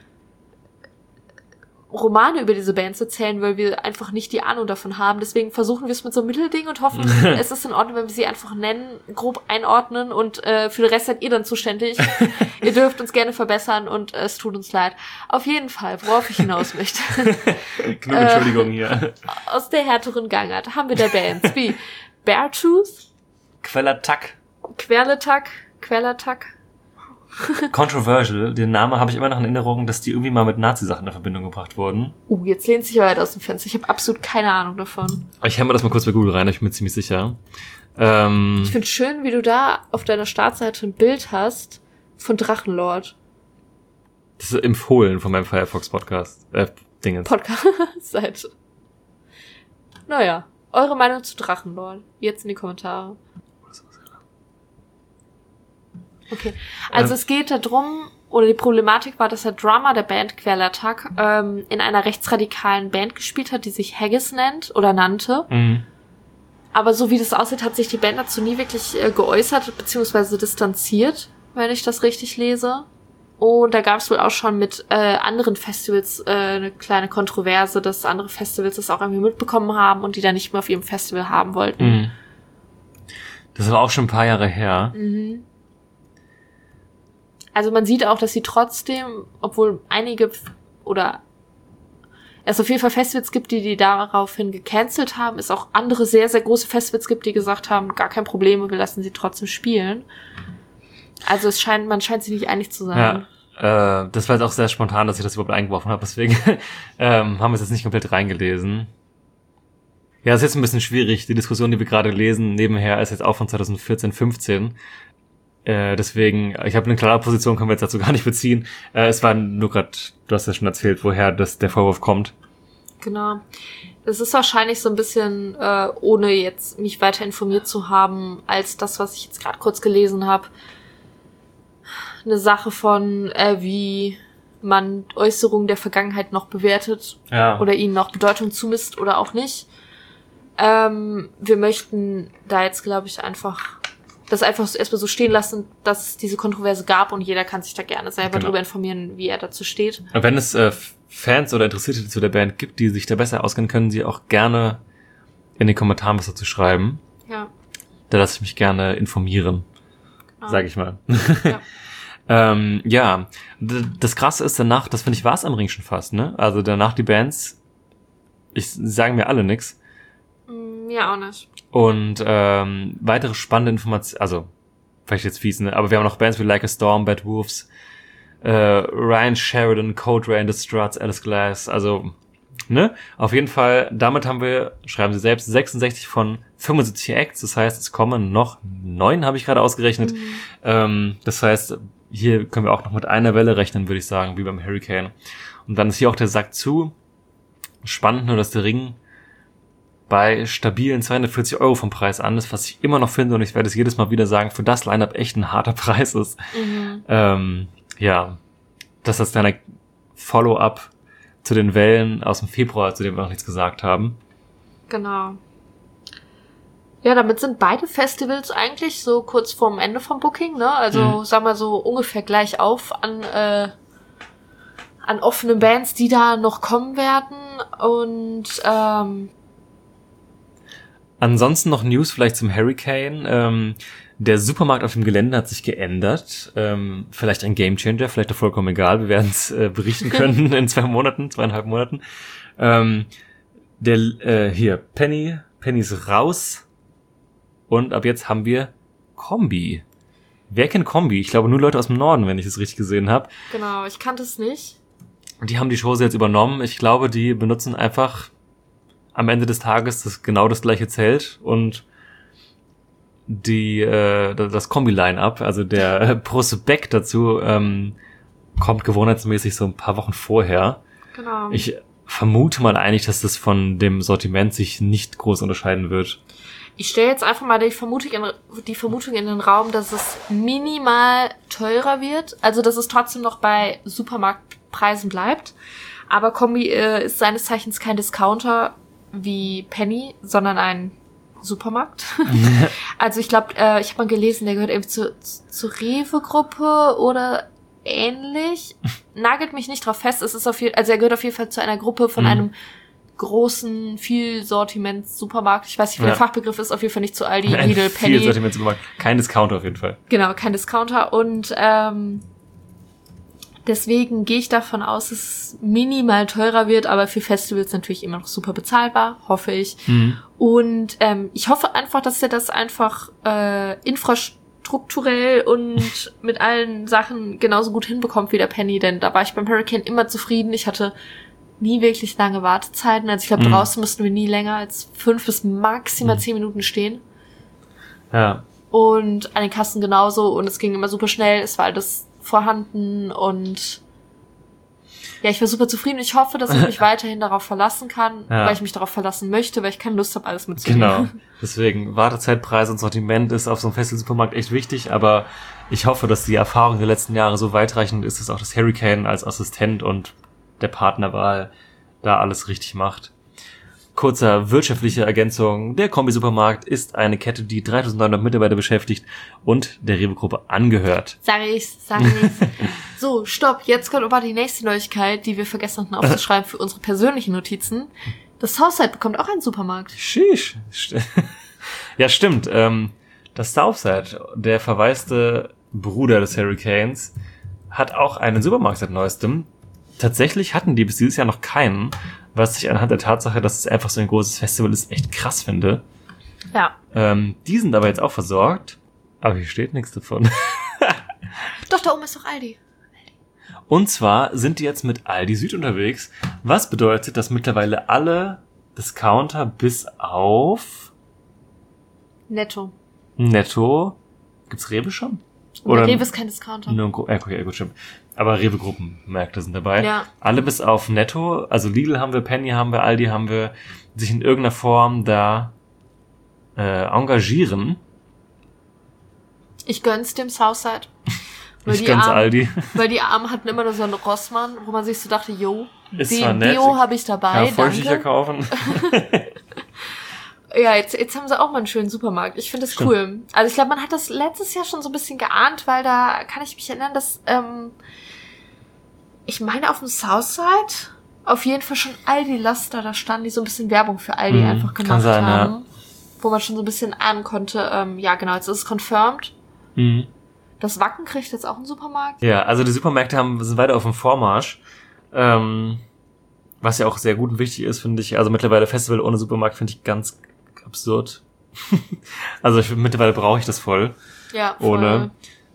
Romane über diese Bands erzählen, weil wir einfach nicht die Ahnung davon haben. Deswegen versuchen wir es mit so einem Mittelding und hoffen, es ist in Ordnung, wenn wir sie einfach nennen, grob einordnen und für den Rest seid ihr dann zuständig. Ihr dürft uns gerne verbessern und es tut uns leid. Auf jeden Fall, worauf ich hinaus möchte. Genug Entschuldigung hier. Aus der härteren Gangart haben wir da Bands wie Beartooth, Quellertack, Controversial, den Namen habe ich immer noch in Erinnerung, dass die irgendwie mal mit Nazi-Sachen in Verbindung gebracht wurden. Jetzt lehnt sich weit aus dem Fenster. Ich habe absolut keine Ahnung davon. Ich hämmer das mal kurz bei Google rein, ich bin mir ziemlich sicher. Ich finde schön, wie du da auf deiner Startseite ein Bild hast von Drachenlord. Das ist empfohlen von meinem Firefox-Podcast. Dingens. Podcast-Seite. Naja, eure Meinung zu Drachenlord. Jetzt in die Kommentare. Okay, also es geht darum, oder die Problematik war, dass der Drummer der Band Quellertack in einer rechtsradikalen Band gespielt hat, die sich Haggis nennt oder nannte. Aber so wie das aussieht, hat sich die Band dazu nie wirklich geäußert bzw. distanziert, wenn ich das richtig lese. Und da gab es wohl auch schon mit anderen Festivals eine kleine Kontroverse, dass andere Festivals das auch irgendwie mitbekommen haben und die dann nicht mehr auf ihrem Festival haben wollten. Das war auch schon ein paar Jahre her. Also man sieht auch, dass sie trotzdem, obwohl einige oder es auf jeden Fall Festivals gibt, die daraufhin gecancelt haben, es auch andere sehr, sehr große Festivals gibt, die gesagt haben, gar kein Problem, wir lassen sie trotzdem spielen. Also man scheint sich nicht einig zu sein. Ja, das war jetzt auch sehr spontan, dass ich das überhaupt eingeworfen habe, deswegen haben wir es jetzt nicht komplett reingelesen. Ja, das ist jetzt ein bisschen schwierig. Die Diskussion, die wir gerade lesen, nebenher ist jetzt auch von 2014, 15. Deswegen, ich habe eine klare Position, können wir jetzt dazu gar nicht beziehen. Es war nur gerade, du hast ja schon erzählt, woher der Vorwurf kommt. Genau. Es ist wahrscheinlich so ein bisschen, ohne jetzt mich weiter informiert zu haben, als das, was ich jetzt gerade kurz gelesen habe, eine Sache von, wie man Äußerungen der Vergangenheit noch bewertet oder ihnen noch Bedeutung zumisst oder auch nicht. Wir möchten da jetzt, glaube ich, das einfach erstmal so stehen lassen, dass es diese Kontroverse gab und jeder kann sich da gerne selber drüber informieren, wie er dazu steht. Und wenn es Fans oder Interessierte zu der Band gibt, die sich da besser auskennen, können sie auch gerne in den Kommentaren was dazu schreiben. Ja. Da lasse ich mich gerne informieren, sage ich mal. Ja. Das Krasse ist danach, das finde ich, war es am Ring schon fast, ne? Also danach die Bands, sagen mir alle nix. Ja, auch nicht. Und weitere spannende Informationen, also vielleicht jetzt fies, ne? Aber wir haben noch Bands wie Like a Storm, Bad Wolves, Ryan Sheridan, Code Rain, The Struts, Alice Glass, also, ne? Auf jeden Fall, damit haben wir, schreiben sie selbst, 66 von 75 Acts, das heißt, es kommen noch 9, habe ich gerade ausgerechnet. Das heißt, hier können wir auch noch mit einer Welle rechnen, würde ich sagen, wie beim Hurricane. Und dann ist hier auch der Sack zu. Spannend nur, dass der Ring bei stabilen 240 € vom Preis an ist, was ich immer noch finde, und ich werde es jedes Mal wieder sagen, für das Line-Up echt ein harter Preis ist. Ja, das ist dann ein Follow-up zu den Wellen aus dem Februar, zu denen wir noch nichts gesagt haben. Genau. Ja, damit sind beide Festivals eigentlich so kurz vorm Ende vom Booking, ne? Also, sagen wir so ungefähr gleich auf an offenen Bands, die da noch kommen werden. Und ansonsten noch News vielleicht zum Hurricane. Der Supermarkt auf dem Gelände hat sich geändert. Vielleicht ein Gamechanger, vielleicht auch vollkommen egal. Wir werden es berichten können in 2,5 Monaten. Hier, Penny ist raus. Und ab jetzt haben wir Kombi. Wer kennt Kombi? Ich glaube nur Leute aus dem Norden, wenn ich es richtig gesehen habe. Genau, ich kannte es nicht. Die haben die Shows jetzt übernommen. Ich glaube, die benutzen einfach am Ende des Tages genau das gleiche Zelt und das Kombi-Line-Up, also der Prospekt dazu, kommt gewohnheitsmäßig so ein paar Wochen vorher. Genau. Ich vermute mal eigentlich, dass das von dem Sortiment sich nicht groß unterscheiden wird. Ich stelle jetzt einfach mal die Vermutung in den Raum, dass es minimal teurer wird. Also, dass es trotzdem noch bei Supermarktpreisen bleibt. Aber Kombi ist seines Zeichens kein Discounter wie Penny, sondern ein Supermarkt. Also, ich glaube, ich habe mal gelesen, der gehört irgendwie zur Rewe-Gruppe oder ähnlich. Nagelt mich nicht drauf fest. Es ist er gehört auf jeden Fall zu einer Gruppe von einem großen Vielsortiments-Supermarkt. Ich weiß nicht, wie der Fachbegriff ist, auf jeden Fall nicht zu Aldi, Lidl, Penny. Vielsortiments-Supermarkt. Kein Discounter auf jeden Fall. Genau, kein Discounter. Und deswegen gehe ich davon aus, dass es minimal teurer wird, aber für Festivals natürlich immer noch super bezahlbar, hoffe ich. Und ich hoffe einfach, dass er das einfach infrastrukturell und mit allen Sachen genauso gut hinbekommt wie der Penny, denn da war ich beim Hurricane immer zufrieden. Ich hatte nie wirklich lange Wartezeiten. Also ich glaube, draußen mussten wir nie länger als 5 bis maximal 10 Minuten stehen. Ja. Und an den Kassen genauso. Und es ging immer super schnell. Es war alles vorhanden. Und ja, ich war super zufrieden. Ich hoffe, dass ich mich weiterhin darauf verlassen kann, weil ich mich darauf verlassen möchte, weil ich keine Lust habe, alles mitzunehmen. Genau. Deswegen, Wartezeitpreis und Sortiment ist auf so einem Festival-Supermarkt echt wichtig. Aber ich hoffe, dass die Erfahrung der letzten Jahre so weitreichend ist, dass auch das Hurricane als Assistent und der Partnerwahl da alles richtig macht. Kurzer wirtschaftliche Ergänzung. Der Kombi-Supermarkt ist eine Kette, die 3.900 Mitarbeiter beschäftigt und der Rewe-Gruppe angehört. Sag ich's. So, stopp. Jetzt kommt aber die nächste Neuigkeit, die wir vergessen hatten aufzuschreiben für unsere persönlichen Notizen. Das Southside bekommt auch einen Supermarkt. Sheesh. Ja, stimmt. Das Southside, der verwaiste Bruder des Hurricanes, hat auch einen Supermarkt seit Neuestem. Tatsächlich hatten die bis dieses Jahr noch keinen, was ich anhand der Tatsache, dass es einfach so ein großes Festival ist, echt krass finde. Ja. Die sind aber jetzt auch versorgt, aber hier steht nichts davon. Doch, da oben ist doch Aldi. Und zwar sind die jetzt mit Aldi Süd unterwegs, was bedeutet, dass mittlerweile alle Discounter bis auf Netto. Gibt's Rewe schon? Oder Rewe ist kein Discounter. Okay, gut, stimmt. Aber Rewe-Gruppenmärkte sind dabei. Ja. Alle bis auf Netto, also Lidl haben wir, Penny haben wir, Aldi haben wir, sich in irgendeiner Form da engagieren. Ich gönn's dem Southside. Ich gönn's Aldi. Weil die Armen hatten immer nur so einen Rossmann, wo man sich so dachte, ist zwar nett, Deo habe ich dabei, ja, Feuchttücher kaufen. Ja, jetzt haben sie auch mal einen schönen Supermarkt. Ich finde das cool. Also ich glaube, man hat das letztes Jahr schon so ein bisschen geahnt, weil da kann ich mich erinnern, dass ich meine auf dem Southside auf jeden Fall schon Aldi-Laster, da standen die so ein bisschen Werbung für Aldi einfach gemacht kann sein, haben. Ja. Wo man schon so ein bisschen ahnen konnte, ja genau, jetzt ist es confirmed. Das Wacken kriegt jetzt auch einen Supermarkt. Ja, also die Supermärkte sind weiter auf dem Vormarsch. Was ja auch sehr gut und wichtig ist, finde ich. Also mittlerweile Festival ohne Supermarkt finde ich ganz absurd. Also mittlerweile brauche ich das voll. Ja, voll. Ohne.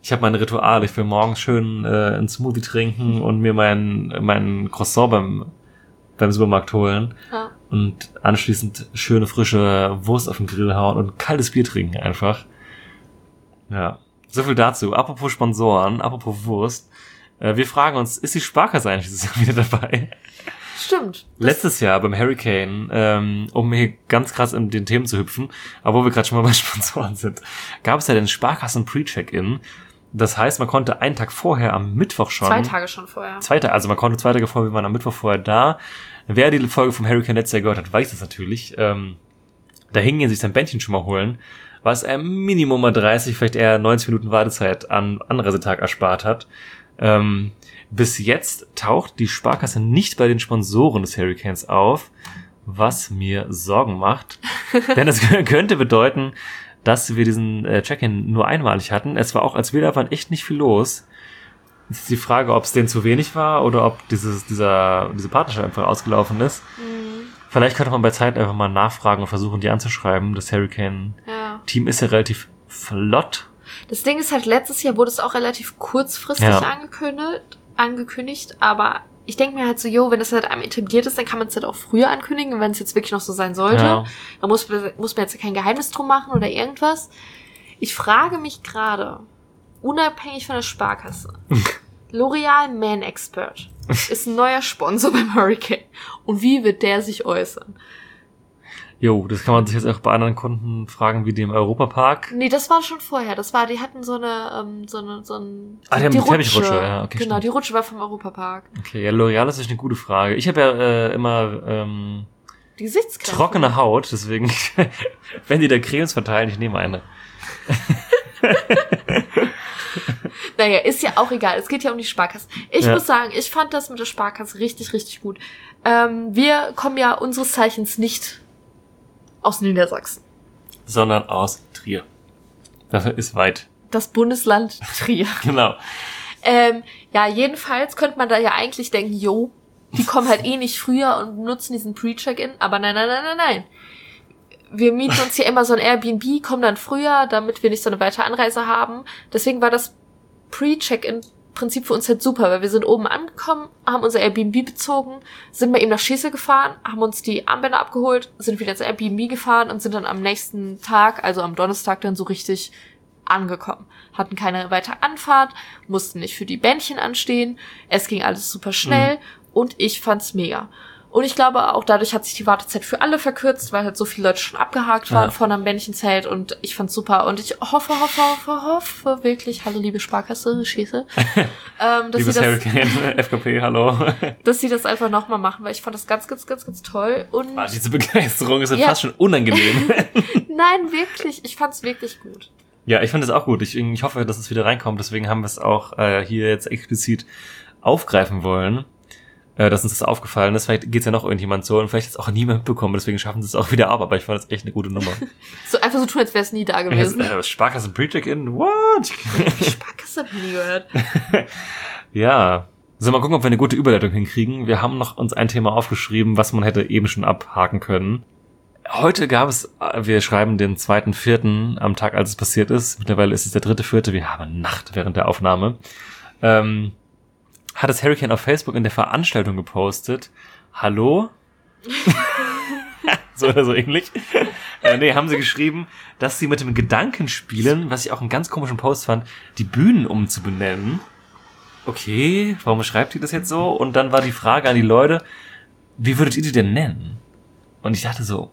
Ich habe mein Ritual. Ich will morgens schön einen Smoothie trinken und mir mein Croissant beim Supermarkt holen. Ja. Und anschließend schöne, frische Wurst auf den Grill hauen und kaltes Bier trinken einfach. Ja, so viel dazu. Apropos Sponsoren, apropos Wurst. Wir fragen uns, ist die Sparkasse eigentlich dieses Jahr wieder dabei? Stimmt. Letztes Jahr beim Hurricane, um hier ganz krass in den Themen zu hüpfen, aber wo wir gerade schon mal bei Sponsoren sind, gab es ja den Sparkassen-Pre-Check-In. Das heißt, man konnte einen Tag vorher am Mittwoch schon... 2 Tage schon vorher. Also man konnte 2 Tage vorher, wir waren am Mittwoch vorher da. Wer die Folge vom Hurricane letztes Jahr gehört hat, weiß das natürlich. Da hingehen, sich sein Bändchen schon mal holen, was er Minimum mal 30, vielleicht eher 90 Minuten Wartezeit an Anreisetag erspart hat. Bis jetzt taucht die Sparkasse nicht bei den Sponsoren des Hurricanes auf, was mir Sorgen macht. Denn es könnte bedeuten, dass wir diesen Check-in nur einmalig hatten. Es war auch, als wir da waren, echt nicht viel los. Jetzt ist die Frage, ob es denen zu wenig war oder ob diese Partnerschaft einfach ausgelaufen ist. Vielleicht könnte man bei Zeit einfach mal nachfragen und versuchen, die anzuschreiben. Das Hurricane-Team ist ja relativ flott. Das Ding ist halt, letztes Jahr wurde es auch relativ kurzfristig angekündigt, aber ich denke mir halt so, wenn das halt einmal etabliert ist, dann kann man es halt auch früher ankündigen, wenn es jetzt wirklich noch so sein sollte. Ja. Da muss man jetzt kein Geheimnis drum machen oder irgendwas. Ich frage mich gerade, unabhängig von der Sparkasse, L'Oreal Man Expert ist ein neuer Sponsor beim Hurricane. Und wie wird der sich äußern? Das kann man sich jetzt auch bei anderen Kunden fragen, wie die im Europapark. Nee, das war schon vorher. die hatten so eine die haben eine Teppichrutsche, ja, okay. Genau, stimmt. Die Rutsche war vom Europapark. Okay, ja, L'Oreal ist eine gute Frage. Ich habe ja immer die Gesichtscreme. Trockene Haut, deswegen, wenn die da Cremes verteilen, ich nehme eine. Naja, ist ja auch egal. Es geht ja um die Sparkasse. Ich muss sagen, ich fand das mit der Sparkasse richtig, richtig gut. Wir kommen ja unseres Zeichens nicht aus Niedersachsen. Sondern aus Trier. Das ist weit. Das Bundesland Trier. Genau. Jedenfalls könnte man da ja eigentlich denken, die kommen halt eh nicht früher und nutzen diesen Pre-Check-In. Aber nein. Wir mieten uns hier immer so ein Airbnb, kommen dann früher, damit wir nicht so eine weitere Anreise haben. Deswegen war das Pre-Check-In-Prinzip für uns halt super, weil wir sind oben angekommen, haben unser Airbnb bezogen, sind mal eben nach Schesel gefahren, haben uns die Armbänder abgeholt, sind wieder ins Airbnb gefahren und sind dann am nächsten Tag, also am Donnerstag, dann so richtig angekommen. Hatten keine weitere Anfahrt, mussten nicht für die Bändchen anstehen, es ging alles super schnell und ich fand's mega. Und ich glaube, auch dadurch hat sich die Wartezeit für alle verkürzt, weil halt so viele Leute schon abgehakt waren von einem Bändchenzelt und ich fand's super. Und ich hoffe wirklich, hallo liebe Sparkasse, Schäse, dass Liebes sie das, Hurricane, FKP, hallo. dass sie das einfach nochmal machen, weil ich fand das ganz, ganz, ganz, ganz toll. Und Diese Begeisterung ist ja fast schon unangenehm. Nein, wirklich, ich fand's wirklich gut. Ja, ich fand es auch gut. Ich hoffe, dass es wieder reinkommt. Deswegen haben wir es auch hier jetzt explizit aufgreifen wollen. Dass uns das aufgefallen ist. Vielleicht geht's ja noch irgendjemand so und vielleicht hat es auch niemand mitbekommen, deswegen schaffen sie es auch wieder ab, aber ich fand das echt eine gute Nummer. So einfach so tun, als wäre es nie da gewesen. Sparkasse Pre-Check-In? What? Sparkasse hab ich nie gehört. Ja. So, mal gucken, ob wir eine gute Überleitung hinkriegen. Wir haben noch uns ein Thema aufgeschrieben, was man hätte eben schon abhaken können. Heute gab es, wir schreiben den 2.4. am Tag, als es passiert ist. Mittlerweile ist es der 3.4. Wir haben Nacht während der Aufnahme. Hat das Hurricane auf Facebook in der Veranstaltung gepostet. Hallo? So oder so ähnlich. Haben sie geschrieben, dass sie mit dem Gedanken spielen, was ich auch einen ganz komischen Post fand, die Bühnen umzubenennen. Okay, warum schreibt ihr das jetzt so? Und dann war die Frage an die Leute, wie würdet ihr die denn nennen? Und ich dachte so,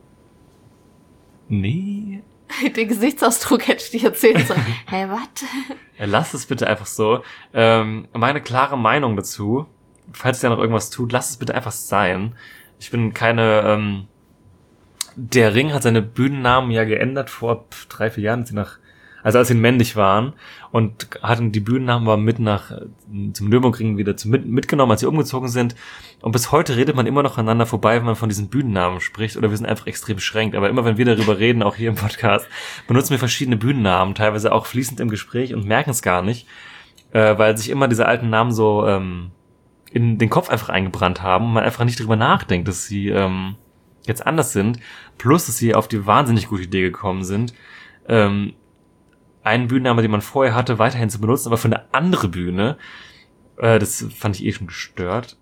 nee. Den Gesichtsausdruck hätte ich dir erzählen sollen. Hey, was? Lasst es bitte einfach so. Meine klare Meinung dazu, falls ihr noch irgendwas tut, lasst es bitte einfach sein. Ich bin keine... Der Ring hat seine Bühnennamen ja geändert vor 3-4 Jahren, als sie männlich waren, und hatten die Bühnennamen war mit zum Nürburgring wieder mitgenommen, als sie umgezogen sind. Und bis heute redet man immer noch aneinander vorbei, wenn man von diesen Bühnennamen spricht, oder wir sind einfach extrem beschränkt. Aber immer wenn wir darüber reden, auch hier im Podcast, benutzen wir verschiedene Bühnennamen, teilweise auch fließend im Gespräch und merken es gar nicht, weil sich immer diese alten Namen so in den Kopf einfach eingebrannt haben und man einfach nicht darüber nachdenkt, dass sie jetzt anders sind, plus dass sie auf die wahnsinnig gute Idee gekommen sind, einen Bühnenname, den man vorher hatte, weiterhin zu benutzen, aber für eine andere Bühne. Das fand ich schon gestört.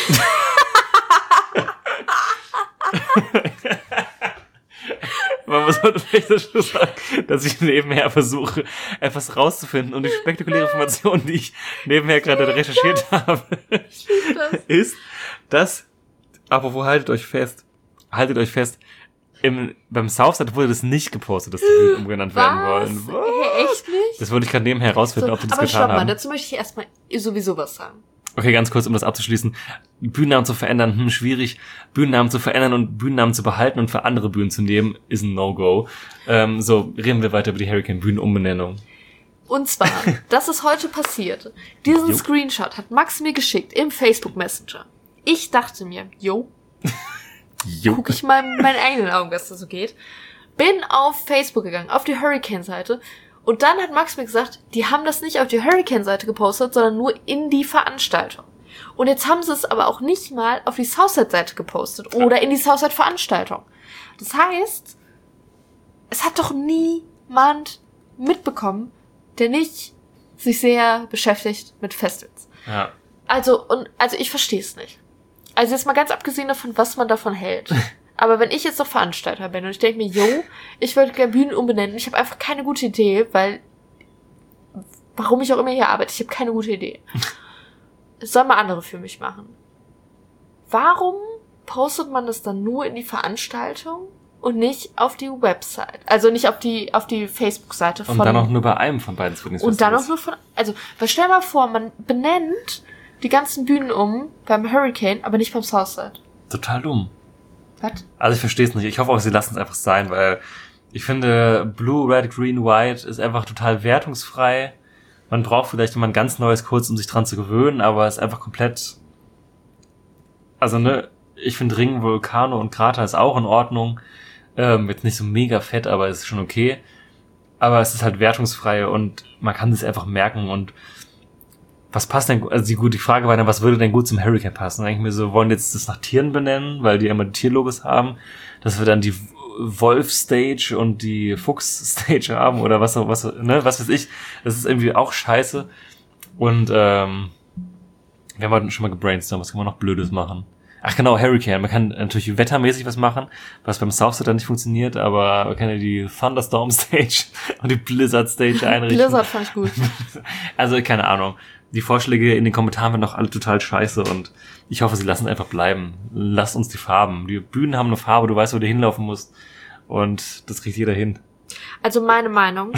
Man muss heute vielleicht dazu sagen, dass ich nebenher versuche, etwas rauszufinden und die spektakuläre Information, die ich nebenher gerade recherchiert habe, ist, dass, apropos haltet euch fest, beim Southside wurde das nicht gepostet, dass die Bühnen umgenannt werden wollen. Hey, echt nicht? Das wollte ich gerade nebenher rausfinden, ob die das aber getan stopp mal, haben. dazu möchte ich erstmal sowieso was sagen. Okay, ganz kurz, um das abzuschließen. Bühnennamen zu verändern, schwierig. Bühnennamen zu verändern und Bühnennamen zu behalten und für andere Bühnen zu nehmen, ist ein No-Go. So, reden wir weiter über die Hurricane-Bühnenumbenennung. Und zwar, das ist heute passiert. Diesen Screenshot hat Max mir geschickt im Facebook Messenger. Ich dachte mir, guck ich mal in meinen eigenen Augen, was da so geht. Bin auf Facebook gegangen, auf die Hurricane-Seite. Und dann hat Max mir gesagt, die haben das nicht auf die Hurricane-Seite gepostet, sondern nur in die Veranstaltung. Und jetzt haben sie es aber auch nicht mal auf die Southside-Seite gepostet oder in die Southside-Veranstaltung. Das heißt, es hat doch niemand mitbekommen, der nicht sich sehr beschäftigt mit Festivals. Ja. Also ich verstehe es nicht. Also jetzt mal ganz abgesehen davon, was man davon hält. Aber wenn ich jetzt doch Veranstalter bin und ich denke mir, ich würde gerne Bühnen umbenennen, ich habe einfach keine gute Idee, weil, warum ich auch immer hier arbeite, ich habe keine gute Idee. Es sollen mal andere für mich machen. Warum postet man das dann nur in die Veranstaltung und nicht auf die Website? Also nicht auf die Facebook-Seite von... Und dann auch nur bei einem von beiden Swinging-Festivals. Und dann auch nur weil stell mal vor, man benennt die ganzen Bühnen beim Hurricane, aber nicht beim Southside. Total dumm. Was? Also ich verstehe es nicht. Ich hoffe auch, sie lassen es einfach sein, weil ich finde, Blue, Red, Green, White ist einfach total wertungsfrei. Man braucht vielleicht immer ein ganz neues kurz, um sich dran zu gewöhnen, aber es ist einfach komplett... Also ich finde Ring, Vulcano und Krater ist auch in Ordnung. Jetzt nicht so mega fett, aber es ist schon okay. Aber es ist halt wertungsfrei und man kann es einfach merken und was passt denn, also die Frage war dann, was würde denn gut zum Hurricane passen? Dann denke ich mir so, wollen jetzt das nach Tieren benennen, weil die immer die Tierlogos haben, dass wir dann die Wolf-Stage und die Fuchs-Stage haben oder was weiß ich. Das ist irgendwie auch scheiße. Und wir haben heute schon mal gebrainstormt, was kann man noch Blödes machen? Ach genau, Hurricane. Man kann natürlich wettermäßig was machen, was beim Southside dann nicht funktioniert, aber man kann ja die Thunderstorm Stage und die Blizzard Stage einrichten. Blizzard fand ich gut. Also keine Ahnung. Die Vorschläge in den Kommentaren werden doch alle total scheiße und ich hoffe, sie lassen es einfach bleiben. Lasst uns die Farben. Die Bühnen haben eine Farbe, du weißt, wo du hinlaufen musst und das kriegt jeder hin. Also meine Meinung.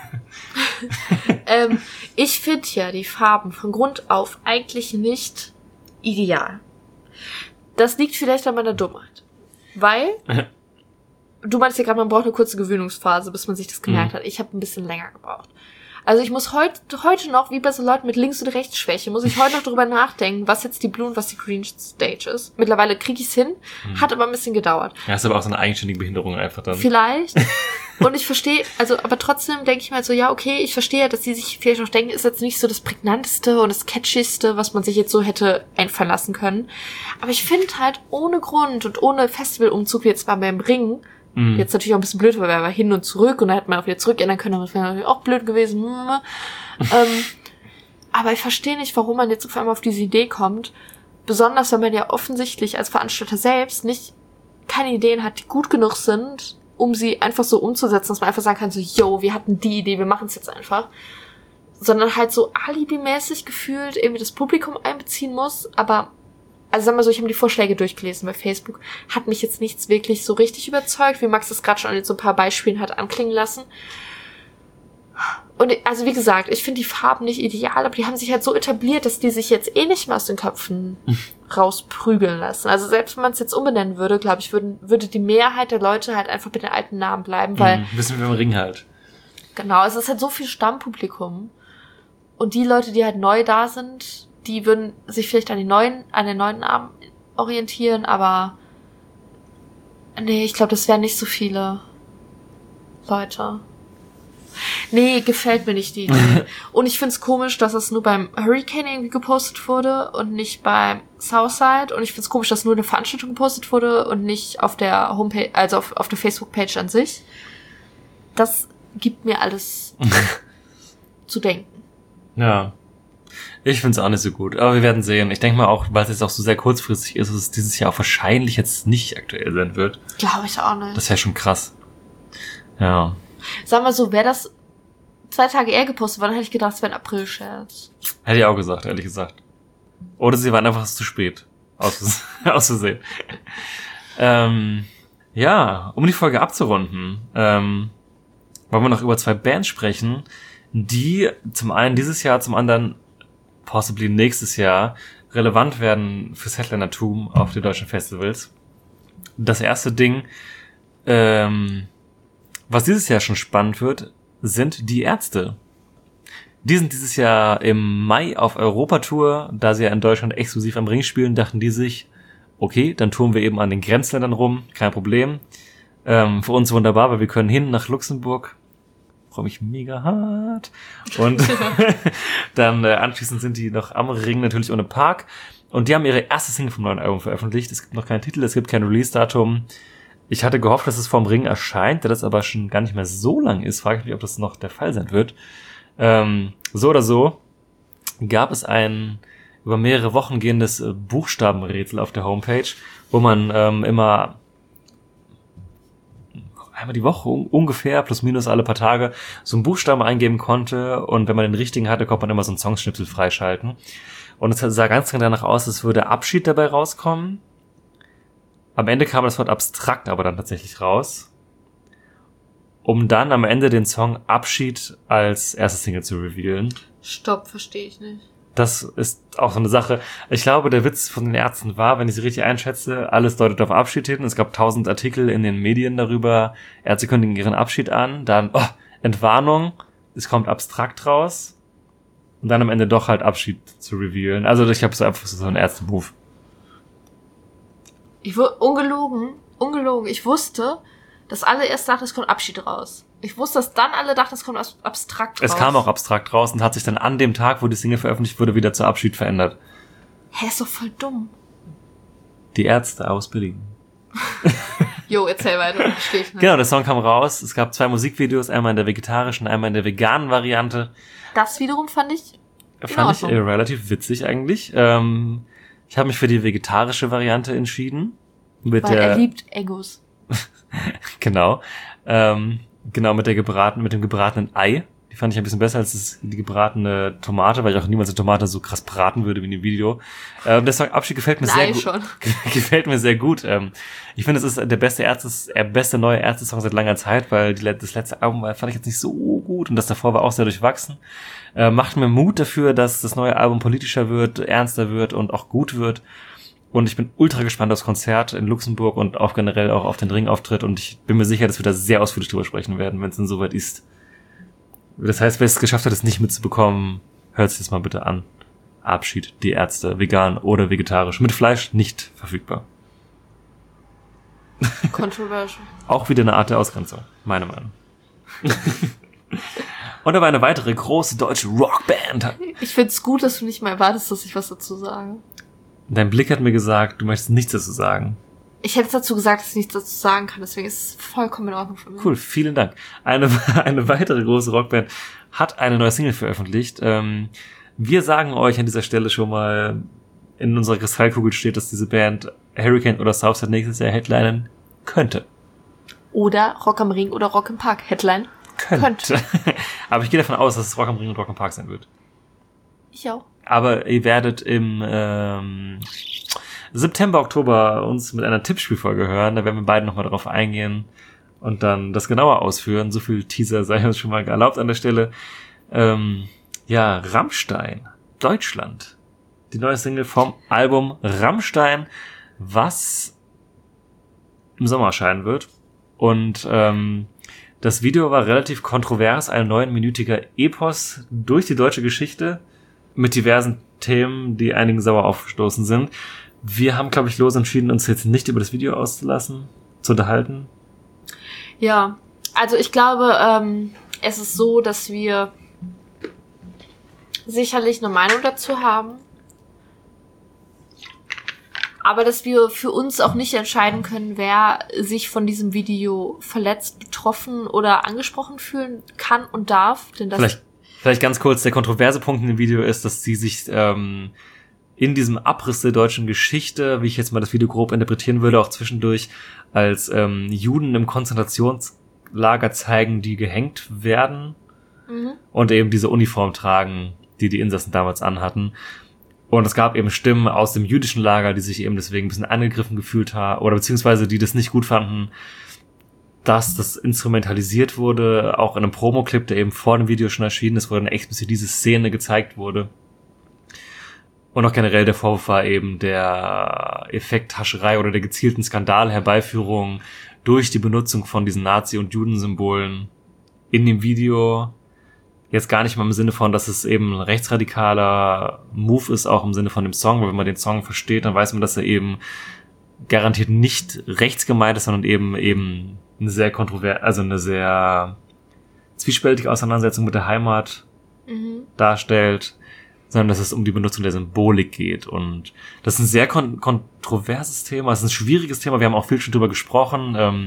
Ich finde ja die Farben von Grund auf eigentlich nicht ideal. Das liegt vielleicht an meiner Dummheit. Weil, du meinst ja gerade, man braucht eine kurze Gewöhnungsphase, bis man sich das gemerkt hat. Ich habe ein bisschen länger gebraucht. Also ich muss heute noch, wie bei so Leuten mit Links- und Rechtsschwäche, muss ich heute noch drüber nachdenken, was jetzt die Blue und was die Green Stage ist. Mittlerweile kriege ich es hin, hat aber ein bisschen gedauert. Ja, ist aber auch so eine eigenständige Behinderung einfach dann. Vielleicht. Und ich verstehe, aber trotzdem denke ich mir halt so, ja, okay, ich verstehe, dass die sich vielleicht auch denken, ist jetzt nicht so das prägnanteste und das catchigste, was man sich jetzt so hätte einfallen lassen können. Aber ich finde halt ohne Grund und ohne Festivalumzug, wie jetzt war beim Ring, jetzt natürlich auch ein bisschen blöd, weil wir war hin und zurück und dann hätte man auch wieder zurückändern können, aber das wäre natürlich auch blöd gewesen. Aber ich verstehe nicht, warum man jetzt auf einmal auf diese Idee kommt, besonders wenn man ja offensichtlich als Veranstalter selbst keine Ideen hat, die gut genug sind, um sie einfach so umzusetzen, dass man einfach sagen kann, so, wir hatten die Idee, wir machen es jetzt einfach. Sondern halt so alibimäßig gefühlt irgendwie das Publikum einbeziehen muss, aber also sag mal so, ich habe die Vorschläge durchgelesen bei Facebook, hat mich jetzt nichts wirklich so richtig überzeugt, wie Max das gerade schon an so ein paar Beispielen hat anklingen lassen. Und also wie gesagt, ich finde die Farben nicht ideal, aber die haben sich halt so etabliert, dass die sich jetzt nicht mehr aus den Köpfen rausprügeln lassen. Also selbst wenn man es jetzt umbenennen würde, glaube ich, würde die Mehrheit der Leute halt einfach mit den alten Namen bleiben, weil... Wissen wir im Ring halt. Genau, es ist halt so viel Stammpublikum. Und die Leute, die halt neu da sind, die würden sich vielleicht an den neuen Namen orientieren, aber nee, ich glaube, das wären nicht so viele Leute. Nee, gefällt mir nicht die Idee. Und ich find's komisch, dass es nur beim Hurricane irgendwie gepostet wurde und nicht beim Southside. Und ich find's komisch, dass nur eine Veranstaltung gepostet wurde und nicht auf der Homepage, also auf der Facebook-Page an sich. Das gibt mir alles zu denken. Ja. Ich find's auch nicht so gut, aber wir werden sehen. Ich denke mal auch, weil es jetzt auch so sehr kurzfristig ist, dass es dieses Jahr auch wahrscheinlich jetzt nicht aktuell sein wird. Glaube ich auch nicht. Das wäre schon krass. Ja. Sag mal so, wäre das 2 Tage eher gepostet worden, hätte ich gedacht, es wäre ein April-Scherz. Hätte ich auch gesagt, ehrlich gesagt. Oder sie waren einfach zu spät. Aus Versehen. Ja, um die Folge abzurunden, wollen wir noch über 2 Bands sprechen, die zum einen dieses Jahr, zum anderen possibly nächstes Jahr relevant werden fürs Headlinertum auf den deutschen Festivals. Das erste Ding, was dieses Jahr schon spannend wird, sind die Ärzte. Die sind dieses Jahr im Mai auf Europatour. Da sie ja in Deutschland exklusiv am Ring spielen, dachten die sich, okay, dann touren wir eben an den Grenzländern rum, kein Problem. Für uns wunderbar, weil wir können hin nach Luxemburg. Freue mich mega hart. Und dann anschließend sind die noch am Ring, natürlich ohne Park. Und die haben ihre erste Single vom neuen Album veröffentlicht. Es gibt noch keinen Titel, es gibt kein Release-Datum. Ich hatte gehofft, dass es vorm Ring erscheint, da das aber schon gar nicht mehr so lang ist. Frage ich mich, ob das noch der Fall sein wird. So oder so gab es ein über mehrere Wochen gehendes Buchstabenrätsel auf der Homepage, wo man immer einmal die Woche ungefähr, plus minus alle paar Tage, so einen Buchstaben eingeben konnte und wenn man den richtigen hatte, konnte man immer so einen Songschnipsel freischalten. Und es sah ganz danach aus, als würde Abschied dabei rauskommen. Am Ende kam das Wort abstrakt aber dann tatsächlich raus, um dann am Ende den Song Abschied als erste Single zu revealen. Stopp, verstehe ich nicht. Das ist auch so eine Sache. Ich glaube, der Witz von den Ärzten war, wenn ich sie richtig einschätze, alles deutet auf Abschied hin. Es gab 1000 Artikel in den Medien darüber, Ärzte kündigen ihren Abschied an, dann Entwarnung, es kommt abstrakt raus und dann am Ende doch halt Abschied zu revealen. Also ich glaube, so einfach so ein Ärzte-Move. Ungelogen, ich wusste, dass alle erst dachten, es kommt Abschied raus. Ich wusste, dass dann alle dachten, es kommt abstrakt raus. Es kam auch abstrakt raus und hat sich dann an dem Tag, wo die Single veröffentlicht wurde, wieder zu Abschied verändert. Hä, ist doch voll dumm. Die Ärzte aus Berlin. Jo, erzähl weiter, verstehe ich nicht. Genau, der Song kam raus. Es gab 2 Musikvideos, einmal in der vegetarischen, einmal in der veganen Variante. Das wiederum fand ich relativ witzig eigentlich. Ich habe mich für die vegetarische Variante entschieden. Weil er liebt Egos. Genau. Genau, mit dem gebratenen Ei. Die fand ich ein bisschen besser als die gebratene Tomate, weil ich auch niemals eine Tomate so krass braten würde wie in dem Video. Der Song Abschied gefällt mir sehr gut. Gefällt mir sehr gut. Ich finde, es ist der beste neue Ärzte-Song seit langer Zeit, weil das letzte Album fand ich jetzt nicht so gut und das davor war auch sehr durchwachsen. Macht mir Mut dafür, dass das neue Album politischer wird, ernster wird und auch gut wird. Und ich bin ultra gespannt aufs Konzert in Luxemburg und auch generell auch auf den Ringauftritt. Und ich bin mir sicher, dass wir da sehr ausführlich drüber sprechen werden, wenn es dann soweit ist. Das heißt, wer es geschafft hat, es nicht mitzubekommen, hört sich das mal bitte an. Abschied, die Ärzte, vegan oder vegetarisch. Mit Fleisch nicht verfügbar. Controversial. Auch wieder eine Art der Ausgrenzung, meine Meinung. Und da war eine weitere große deutsche Rockband. Ich find's gut, dass du nicht mal erwartest, dass ich was dazu sage. Dein Blick hat mir gesagt, du möchtest nichts dazu sagen. Ich hätte dazu gesagt, dass ich nichts dazu sagen kann, deswegen ist es vollkommen in Ordnung für mich. Cool, vielen Dank. Eine weitere große Rockband hat eine neue Single veröffentlicht. Wir sagen euch an dieser Stelle schon mal, in unserer Kristallkugel steht, dass diese Band Hurricane oder Southside nächstes Jahr headlinen könnte. Oder Rock am Ring oder Rock im Park headline könnte. Aber ich gehe davon aus, dass es Rock am Ring und Rock im Park sein wird. Ich auch. Aber ihr werdet im September, Oktober uns mit einer Tippspielfolge hören. Da werden wir beide nochmal drauf eingehen und dann das genauer ausführen. So viel Teaser sei uns schon mal erlaubt an der Stelle. Rammstein, Deutschland. Die neue Single vom Album Rammstein, was im Sommer erscheinen wird. Und das Video war relativ kontrovers, ein 9-minütiger Epos durch die deutsche Geschichte mit diversen Themen, die einigen sauer aufgestoßen sind. Wir haben, glaube ich, los entschieden, uns jetzt nicht über das Video auszulassen, zu unterhalten. Ja, also ich glaube, es ist so, dass wir sicherlich eine Meinung dazu haben. Aber dass wir für uns auch nicht entscheiden können, wer sich von diesem Video verletzt, betroffen oder angesprochen fühlen kann und darf. Denn das Vielleicht ganz kurz, der kontroverse Punkt in dem Video ist, dass sie sich in diesem Abriss der deutschen Geschichte, wie ich jetzt mal das Video grob interpretieren würde, auch zwischendurch als Juden im Konzentrationslager zeigen, die gehängt werden und eben diese Uniform tragen, die Insassen damals anhatten. Und es gab eben Stimmen aus dem jüdischen Lager, die sich eben deswegen ein bisschen angegriffen gefühlt haben oder beziehungsweise die das nicht gut fanden, dass das instrumentalisiert wurde, auch in einem Promoclip, der eben vor dem Video schon erschienen ist, wo dann explizit diese Szene gezeigt wurde. Und auch generell der Vorwurf war eben der Effekthascherei oder der gezielten Skandalherbeiführung durch die Benutzung von diesen Nazi- und Judensymbolen in dem Video. Jetzt gar nicht mal im Sinne von, dass es eben ein rechtsradikaler Move ist, auch im Sinne von dem Song, weil wenn man den Song versteht, dann weiß man, dass er eben garantiert nicht rechts gemeint ist, sondern eben eine sehr eine sehr zwiespältige Auseinandersetzung mit der Heimat darstellt, sondern dass es um die Benutzung der Symbolik geht. Und das ist ein sehr kontroverses Thema, es ist ein schwieriges Thema, wir haben auch viel schon drüber gesprochen.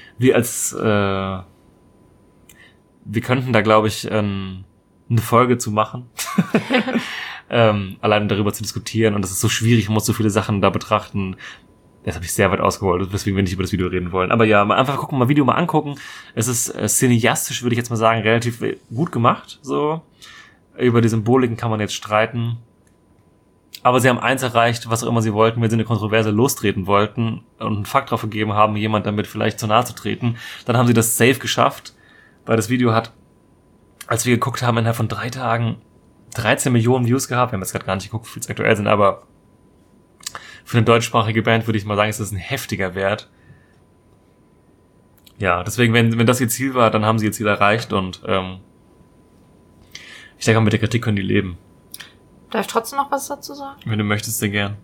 Wir könnten da, glaube ich, eine Folge zu machen. Allein darüber zu diskutieren. Und das ist so schwierig, man muss so viele Sachen da betrachten. Das habe ich sehr weit ausgeholt, weswegen wir nicht über das Video reden wollen. Aber ja, einfach gucken, mal Video mal angucken. Es ist cineastisch, würde ich jetzt mal sagen, relativ gut gemacht. So über die Symboliken kann man jetzt streiten. Aber sie haben eins erreicht, was auch immer sie wollten, wenn sie eine Kontroverse lostreten wollten und einen Fakt drauf gegeben haben, jemand damit vielleicht zu nahe zu treten. Dann haben sie das safe geschafft. Weil das Video hat, als wir geguckt haben, innerhalb von 3 Tagen 13 Millionen Views gehabt. Wir haben jetzt gerade gar nicht geguckt, wie viel es aktuell sind, aber für eine deutschsprachige Band würde ich mal sagen, ist das ein heftiger Wert. Ja, deswegen, wenn das ihr Ziel war, dann haben sie ihr Ziel erreicht und ich denke, mit der Kritik können die leben. Darf ich trotzdem noch was dazu sagen? Wenn du möchtest, sehr gern.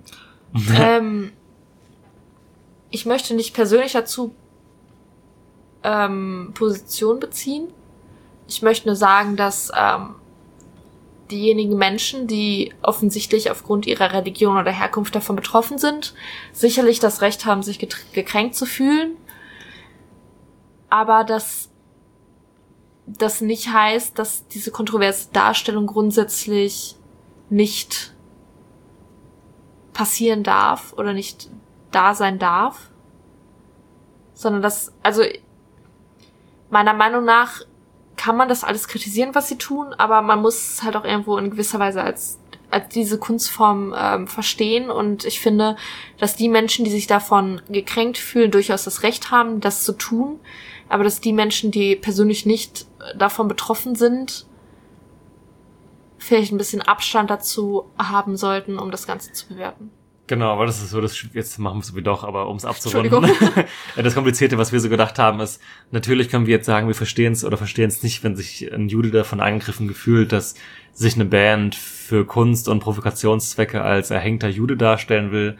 Ich möchte nicht persönlich dazu Position beziehen. Ich möchte nur sagen, dass diejenigen Menschen, die offensichtlich aufgrund ihrer Religion oder Herkunft davon betroffen sind, sicherlich das Recht haben, sich gekränkt zu fühlen. Aber dass das nicht heißt, dass diese kontroverse Darstellung grundsätzlich nicht passieren darf oder nicht da sein darf. Sondern dass, also meiner Meinung nach kann man das alles kritisieren, was sie tun, aber man muss es halt auch irgendwo in gewisser Weise als diese Kunstform verstehen. Und ich finde, dass die Menschen, die sich davon gekränkt fühlen, durchaus das Recht haben, das zu tun. Aber dass die Menschen, die persönlich nicht davon betroffen sind, vielleicht ein bisschen Abstand dazu haben sollten, um das Ganze zu bewerten. Genau, weil das ist so, jetzt machen wir es wie doch, aber um es abzurunden. Das Komplizierte, was wir so gedacht haben, ist, natürlich können wir jetzt sagen, wir verstehen es oder verstehen es nicht, wenn sich ein Jude davon angegriffen gefühlt, dass sich eine Band für Kunst- und Provokationszwecke als erhängter Jude darstellen will.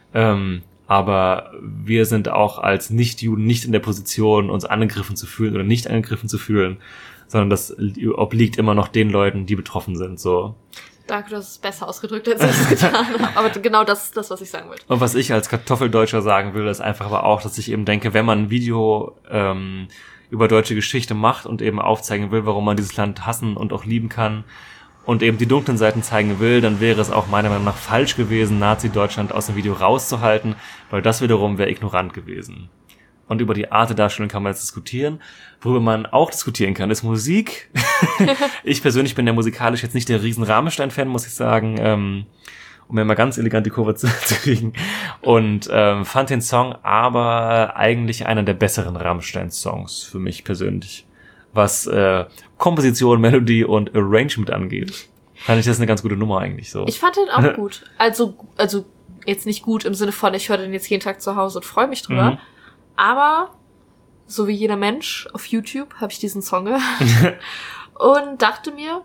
Aber wir sind auch als Nicht-Juden nicht in der Position, uns angegriffen zu fühlen oder nicht angegriffen zu fühlen, sondern das obliegt immer noch den Leuten, die betroffen sind, so. Danke, du hast es besser ausgedrückt, als ich es getan habe. Aber genau das ist das, was ich sagen wollte. Und was ich als Kartoffeldeutscher sagen will, ist einfach aber auch, dass ich eben denke, wenn man ein Video über deutsche Geschichte macht und eben aufzeigen will, warum man dieses Land hassen und auch lieben kann und eben die dunklen Seiten zeigen will, dann wäre es auch meiner Meinung nach falsch gewesen, Nazi-Deutschland aus dem Video rauszuhalten, weil das wiederum wäre ignorant gewesen. Und über die Art der Darstellung kann man jetzt diskutieren. Worüber man auch diskutieren kann, ist Musik. Ich persönlich bin ja musikalisch jetzt nicht der riesen Rammstein-Fan, muss ich sagen, um mir mal ganz elegant die Kurve zu kriegen. Und fand den Song aber eigentlich einer der besseren Rammstein-Songs für mich persönlich. Was Komposition, Melodie und Arrangement angeht. Fand ich das eine ganz gute Nummer eigentlich so. Ich fand den auch gut. Also jetzt nicht gut im Sinne von, ich höre den jetzt jeden Tag zu Hause und freue mich drüber. Aber, so wie jeder Mensch auf YouTube, habe ich diesen Song gehört und dachte mir,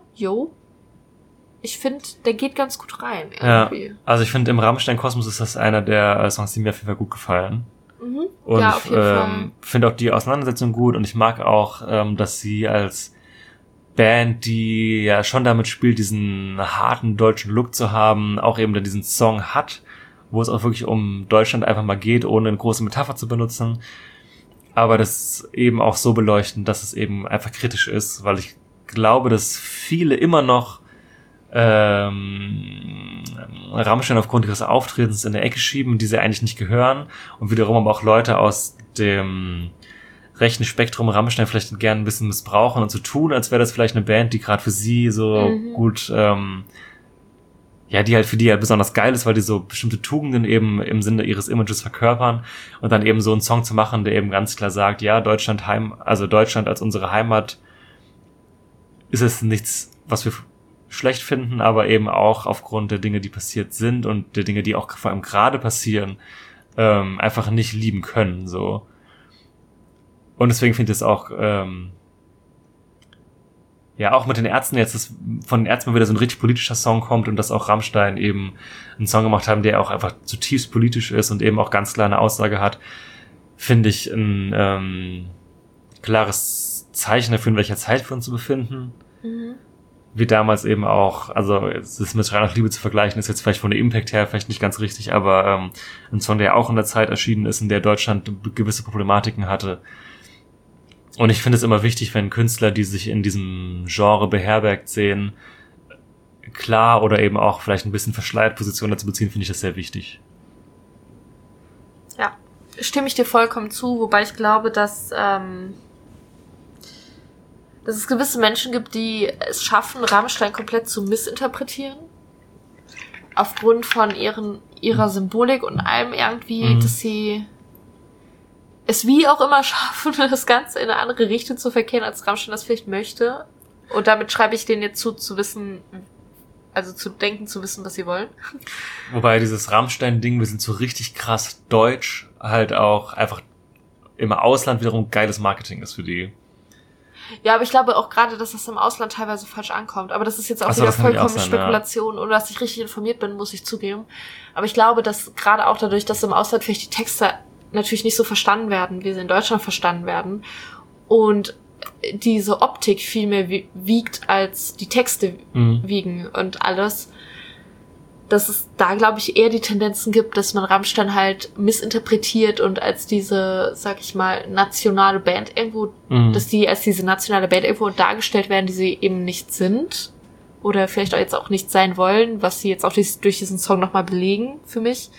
ich finde, der geht ganz gut rein. Irgendwie. Ja, also ich finde, im Rammstein-Kosmos ist das einer der Songs, die mir auf jeden Fall gut gefallen. Und ja, auf jeden Fall. Finde auch die Auseinandersetzung gut und ich mag auch, dass sie als Band, die ja schon damit spielt, diesen harten deutschen Look zu haben, auch eben diesen Song hat wo es auch wirklich um Deutschland einfach mal geht, ohne eine große Metapher zu benutzen. Aber das eben auch so beleuchten, dass es eben einfach kritisch ist, weil ich glaube, dass viele immer noch Rammstein aufgrund ihres Auftretens in der Ecke schieben, die sie eigentlich nicht gehören, und wiederum aber auch Leute aus dem rechten Spektrum Rammstein vielleicht gerne ein bisschen missbrauchen und so tun, als wäre das vielleicht eine Band, die gerade für sie so gut, die halt für die halt besonders geil ist, weil die so bestimmte Tugenden eben im Sinne ihres Images verkörpern, und dann eben so einen Song zu machen, der eben ganz klar sagt, ja, Deutschland als unsere Heimat ist es nichts, was wir schlecht finden, aber eben auch aufgrund der Dinge, die passiert sind und der Dinge, die auch vor allem gerade passieren, einfach nicht lieben können, so. Und deswegen finde ich es auch, auch mit den Ärzten jetzt, dass von den Ärzten mal wieder so ein richtig politischer Song kommt und dass auch Rammstein eben einen Song gemacht haben, der auch einfach zutiefst politisch ist und eben auch ganz klar eine Aussage hat, finde ich ein klares Zeichen dafür, in welcher Zeit wir uns so befinden. Wie damals eben auch, also es ist mit Schrei nach Liebe zu vergleichen, ist jetzt vielleicht von der Impact her vielleicht nicht ganz richtig, aber ein Song, der auch in der Zeit erschienen ist, in der Deutschland gewisse Problematiken hatte. Und ich finde es immer wichtig, wenn Künstler, die sich in diesem Genre beherbergt sehen, klar oder eben auch vielleicht ein bisschen verschleiert Position dazu beziehen, finde ich das sehr wichtig. Ja, stimme ich dir vollkommen zu, wobei ich glaube, dass es gewisse Menschen gibt, die es schaffen, Rammstein komplett zu missinterpretieren. Aufgrund von ihrer Symbolik und allem irgendwie, dass sie es wie auch immer schaffen, das Ganze in eine andere Richtung zu verkehren, als Rammstein das vielleicht möchte. Und damit schreibe ich denen jetzt zu wissen, also zu denken, zu wissen, was sie wollen. Wobei dieses Rammstein-Ding, wir sind so richtig krass deutsch, halt auch einfach im Ausland wiederum geiles Marketing ist für die. Ja, aber ich glaube auch gerade, dass das im Ausland teilweise falsch ankommt. Aber das ist jetzt auch wieder vollkommen Spekulation, ohne dass ich richtig informiert bin, muss ich zugeben. Aber ich glaube, dass gerade auch dadurch, dass im Ausland vielleicht die Texte natürlich nicht so verstanden werden, wie sie in Deutschland verstanden werden, und diese Optik viel mehr wiegt, als die Texte wiegen und alles, dass es da, glaube ich, eher die Tendenzen gibt, dass man Rammstein halt missinterpretiert und als diese, sag ich mal, nationale Band irgendwo, dass die als diese nationale Band irgendwo dargestellt werden, die sie eben nicht sind oder vielleicht auch jetzt auch nicht sein wollen, was sie jetzt auch durch diesen Song nochmal belegen für mich.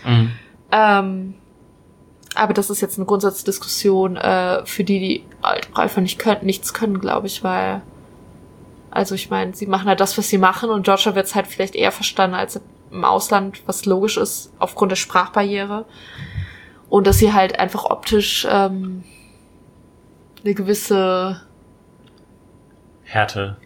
Aber das ist jetzt eine Grundsatzdiskussion für die halt einfach nichts können, glaube ich, weil, also ich meine, sie machen halt das, was sie machen, und Deutschland wird es halt vielleicht eher verstanden als im Ausland, was logisch ist, aufgrund der Sprachbarriere. Und dass sie halt einfach optisch eine gewisse Härte,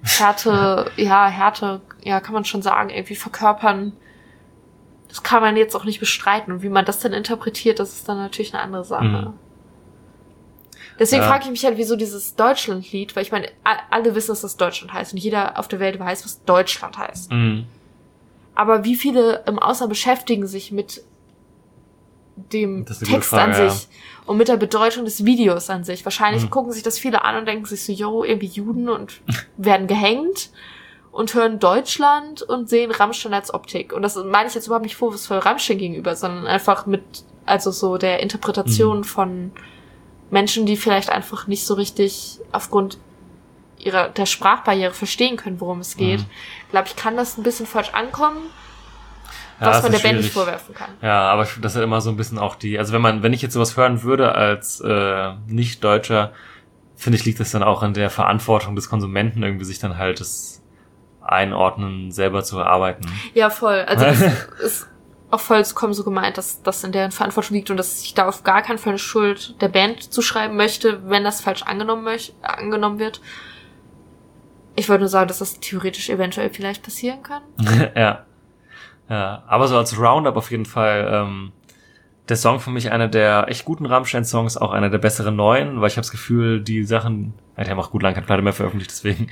kann man schon sagen, irgendwie verkörpern. Das kann man jetzt auch nicht bestreiten. Und wie man das dann interpretiert, das ist dann natürlich eine andere Sache. Deswegen frage ich mich halt, wieso dieses Deutschland-Lied, weil ich meine, alle wissen, dass das Deutschland heißt und jeder auf der Welt weiß, was Deutschland heißt. Aber wie viele im Ausland beschäftigen sich mit dem Text an sich und mit der Bedeutung des Videos an sich? Wahrscheinlich gucken sich das viele an und denken sich so, irgendwie Juden und werden gehängt und hören Deutschland und sehen Rammstein als Optik. Und das meine ich jetzt überhaupt nicht vorwurfsvoll Rammstein gegenüber, sondern einfach mit, also so der Interpretation von Menschen, die vielleicht einfach nicht so richtig aufgrund der Sprachbarriere verstehen können, worum es geht. Ich glaube, ich kann das ein bisschen falsch ankommen, was man der Band nicht vorwerfen kann. Ja, aber das ist immer so ein bisschen auch also wenn ich jetzt sowas hören würde als Nicht-Deutscher, finde ich, liegt das dann auch an der Verantwortung des Konsumenten, irgendwie sich dann halt das Einordnen selber zu erarbeiten. Ja, voll. Also das ist auch vollkommen so gemeint, dass das in deren Verantwortung liegt und dass ich da auf gar keinen Fall eine Schuld der Band zuschreiben möchte, wenn das falsch angenommen wird. Ich wollte nur sagen, dass das theoretisch eventuell vielleicht passieren kann. Ja, aber so als Roundup auf jeden Fall der Song für mich einer der echt guten Rammstein-Songs, auch einer der besseren neuen, weil ich habe das Gefühl, die Sachen, die haben auch gut lange keine Platte mehr veröffentlicht, deswegen,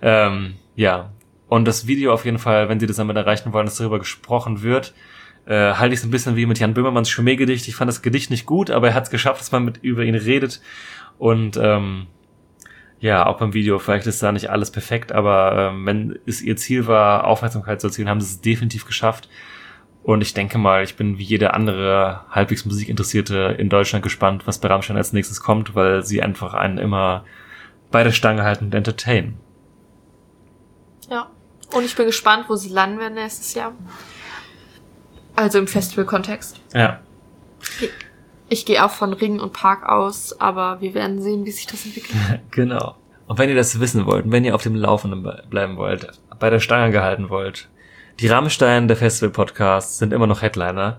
Und das Video auf jeden Fall, wenn sie das damit erreichen wollen, dass darüber gesprochen wird, halte ich es ein bisschen wie mit Jan Böhmermanns Schmähgedicht. Ich fand das Gedicht nicht gut, aber er hat es geschafft, dass man über ihn redet. Und auch beim Video, vielleicht ist da nicht alles perfekt, aber wenn es ihr Ziel war, Aufmerksamkeit zu erzielen, haben sie es definitiv geschafft. Und ich denke mal, ich bin wie jeder andere halbwegs Musikinteressierte in Deutschland gespannt, was bei Rammstein als nächstes kommt, weil sie einfach einen immer bei der Stange halten und entertainen. Ja. Und ich bin gespannt, wo sie landen werden nächstes Jahr. Also im Festival-Kontext. Ja. Ich gehe auch von Ring und Park aus, aber wir werden sehen, wie sich das entwickelt. Genau. Und wenn ihr das wissen wollt, wenn ihr auf dem Laufenden bleiben wollt, bei der Stange gehalten wollt, die Rammstein der Festival-Podcasts sind immer noch Headliner.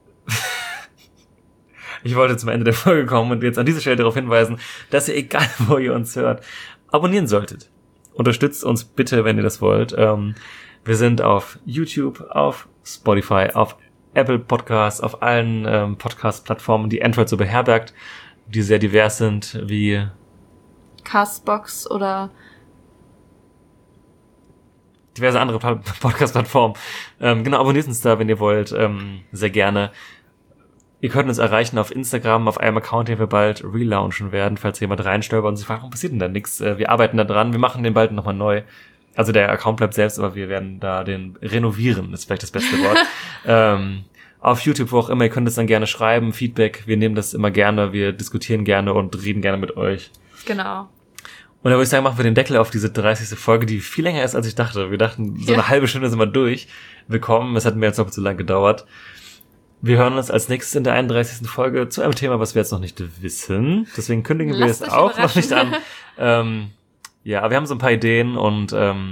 Ich wollte zum Ende der Folge kommen und jetzt an dieser Stelle darauf hinweisen, dass ihr, egal wo ihr uns hört, abonnieren solltet. Unterstützt uns bitte, wenn ihr das wollt. Wir sind auf YouTube, auf Spotify, auf Apple Podcasts, auf allen Podcast-Plattformen, die Android so beherbergt, die sehr divers sind, wie Castbox oder diverse andere Podcast-Plattformen. Genau, abonniert uns da, wenn ihr wollt, sehr gerne. Ihr könnt uns erreichen auf Instagram, auf einem Account, den wir bald relaunchen werden, falls jemand reinstolpert und sich fragt, warum passiert denn da nichts? Wir arbeiten da dran, wir machen den bald nochmal neu. Also der Account bleibt selbst, aber wir werden da den renovieren, ist vielleicht das beste Wort. Auf YouTube, wo auch immer, ihr könnt es dann gerne schreiben, Feedback, wir nehmen das immer gerne, wir diskutieren gerne und reden gerne mit euch. genau. Und da würde ich sagen, machen wir den Deckel auf diese 30. Folge, die viel länger ist, als ich dachte. Wir dachten, so eine halbe Stunde sind wir durch. Willkommen, es hat mir jetzt noch zu lang gedauert. Wir hören uns als nächstes in der 31. Folge zu einem Thema, was wir jetzt noch nicht wissen. Deswegen kündigen wir es auch noch nicht an. Ja, aber wir haben so ein paar Ideen und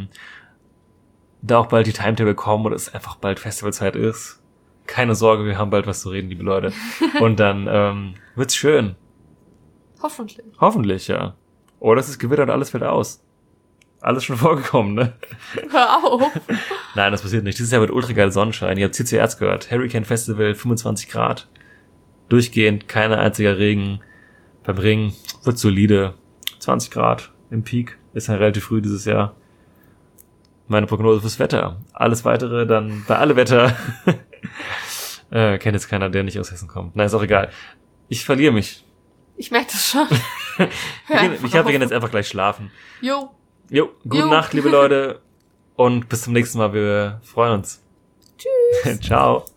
da auch bald die Timetable kommen und es einfach bald Festivalzeit ist. Keine Sorge, wir haben bald was zu reden, liebe Leute. Und dann wird's schön. Hoffentlich. Hoffentlich, ja. Oder es ist Gewitter und alles fällt aus. Alles schon vorgekommen, ne? Hör auf. Nein, das passiert nicht. Dieses Jahr wird ultra geil Sonnenschein. Ihr habt CCRs gehört. Hurricane Festival, 25 Grad. Durchgehend, kein einziger Regen. Beim Ring wird solide. 20 Grad im Peak. Ist ja relativ früh dieses Jahr. Meine Prognose fürs Wetter. Alles weitere dann bei Alle Wetter. Kennt jetzt keiner, der nicht aus Hessen kommt. Nein, ist auch egal. Ich verliere mich. Ich merke das schon. Ich habe jetzt einfach gleich schlafen. Jo. Jo, gute Nacht, liebe Leute. Und bis zum nächsten Mal. Wir freuen uns. Tschüss. Ciao.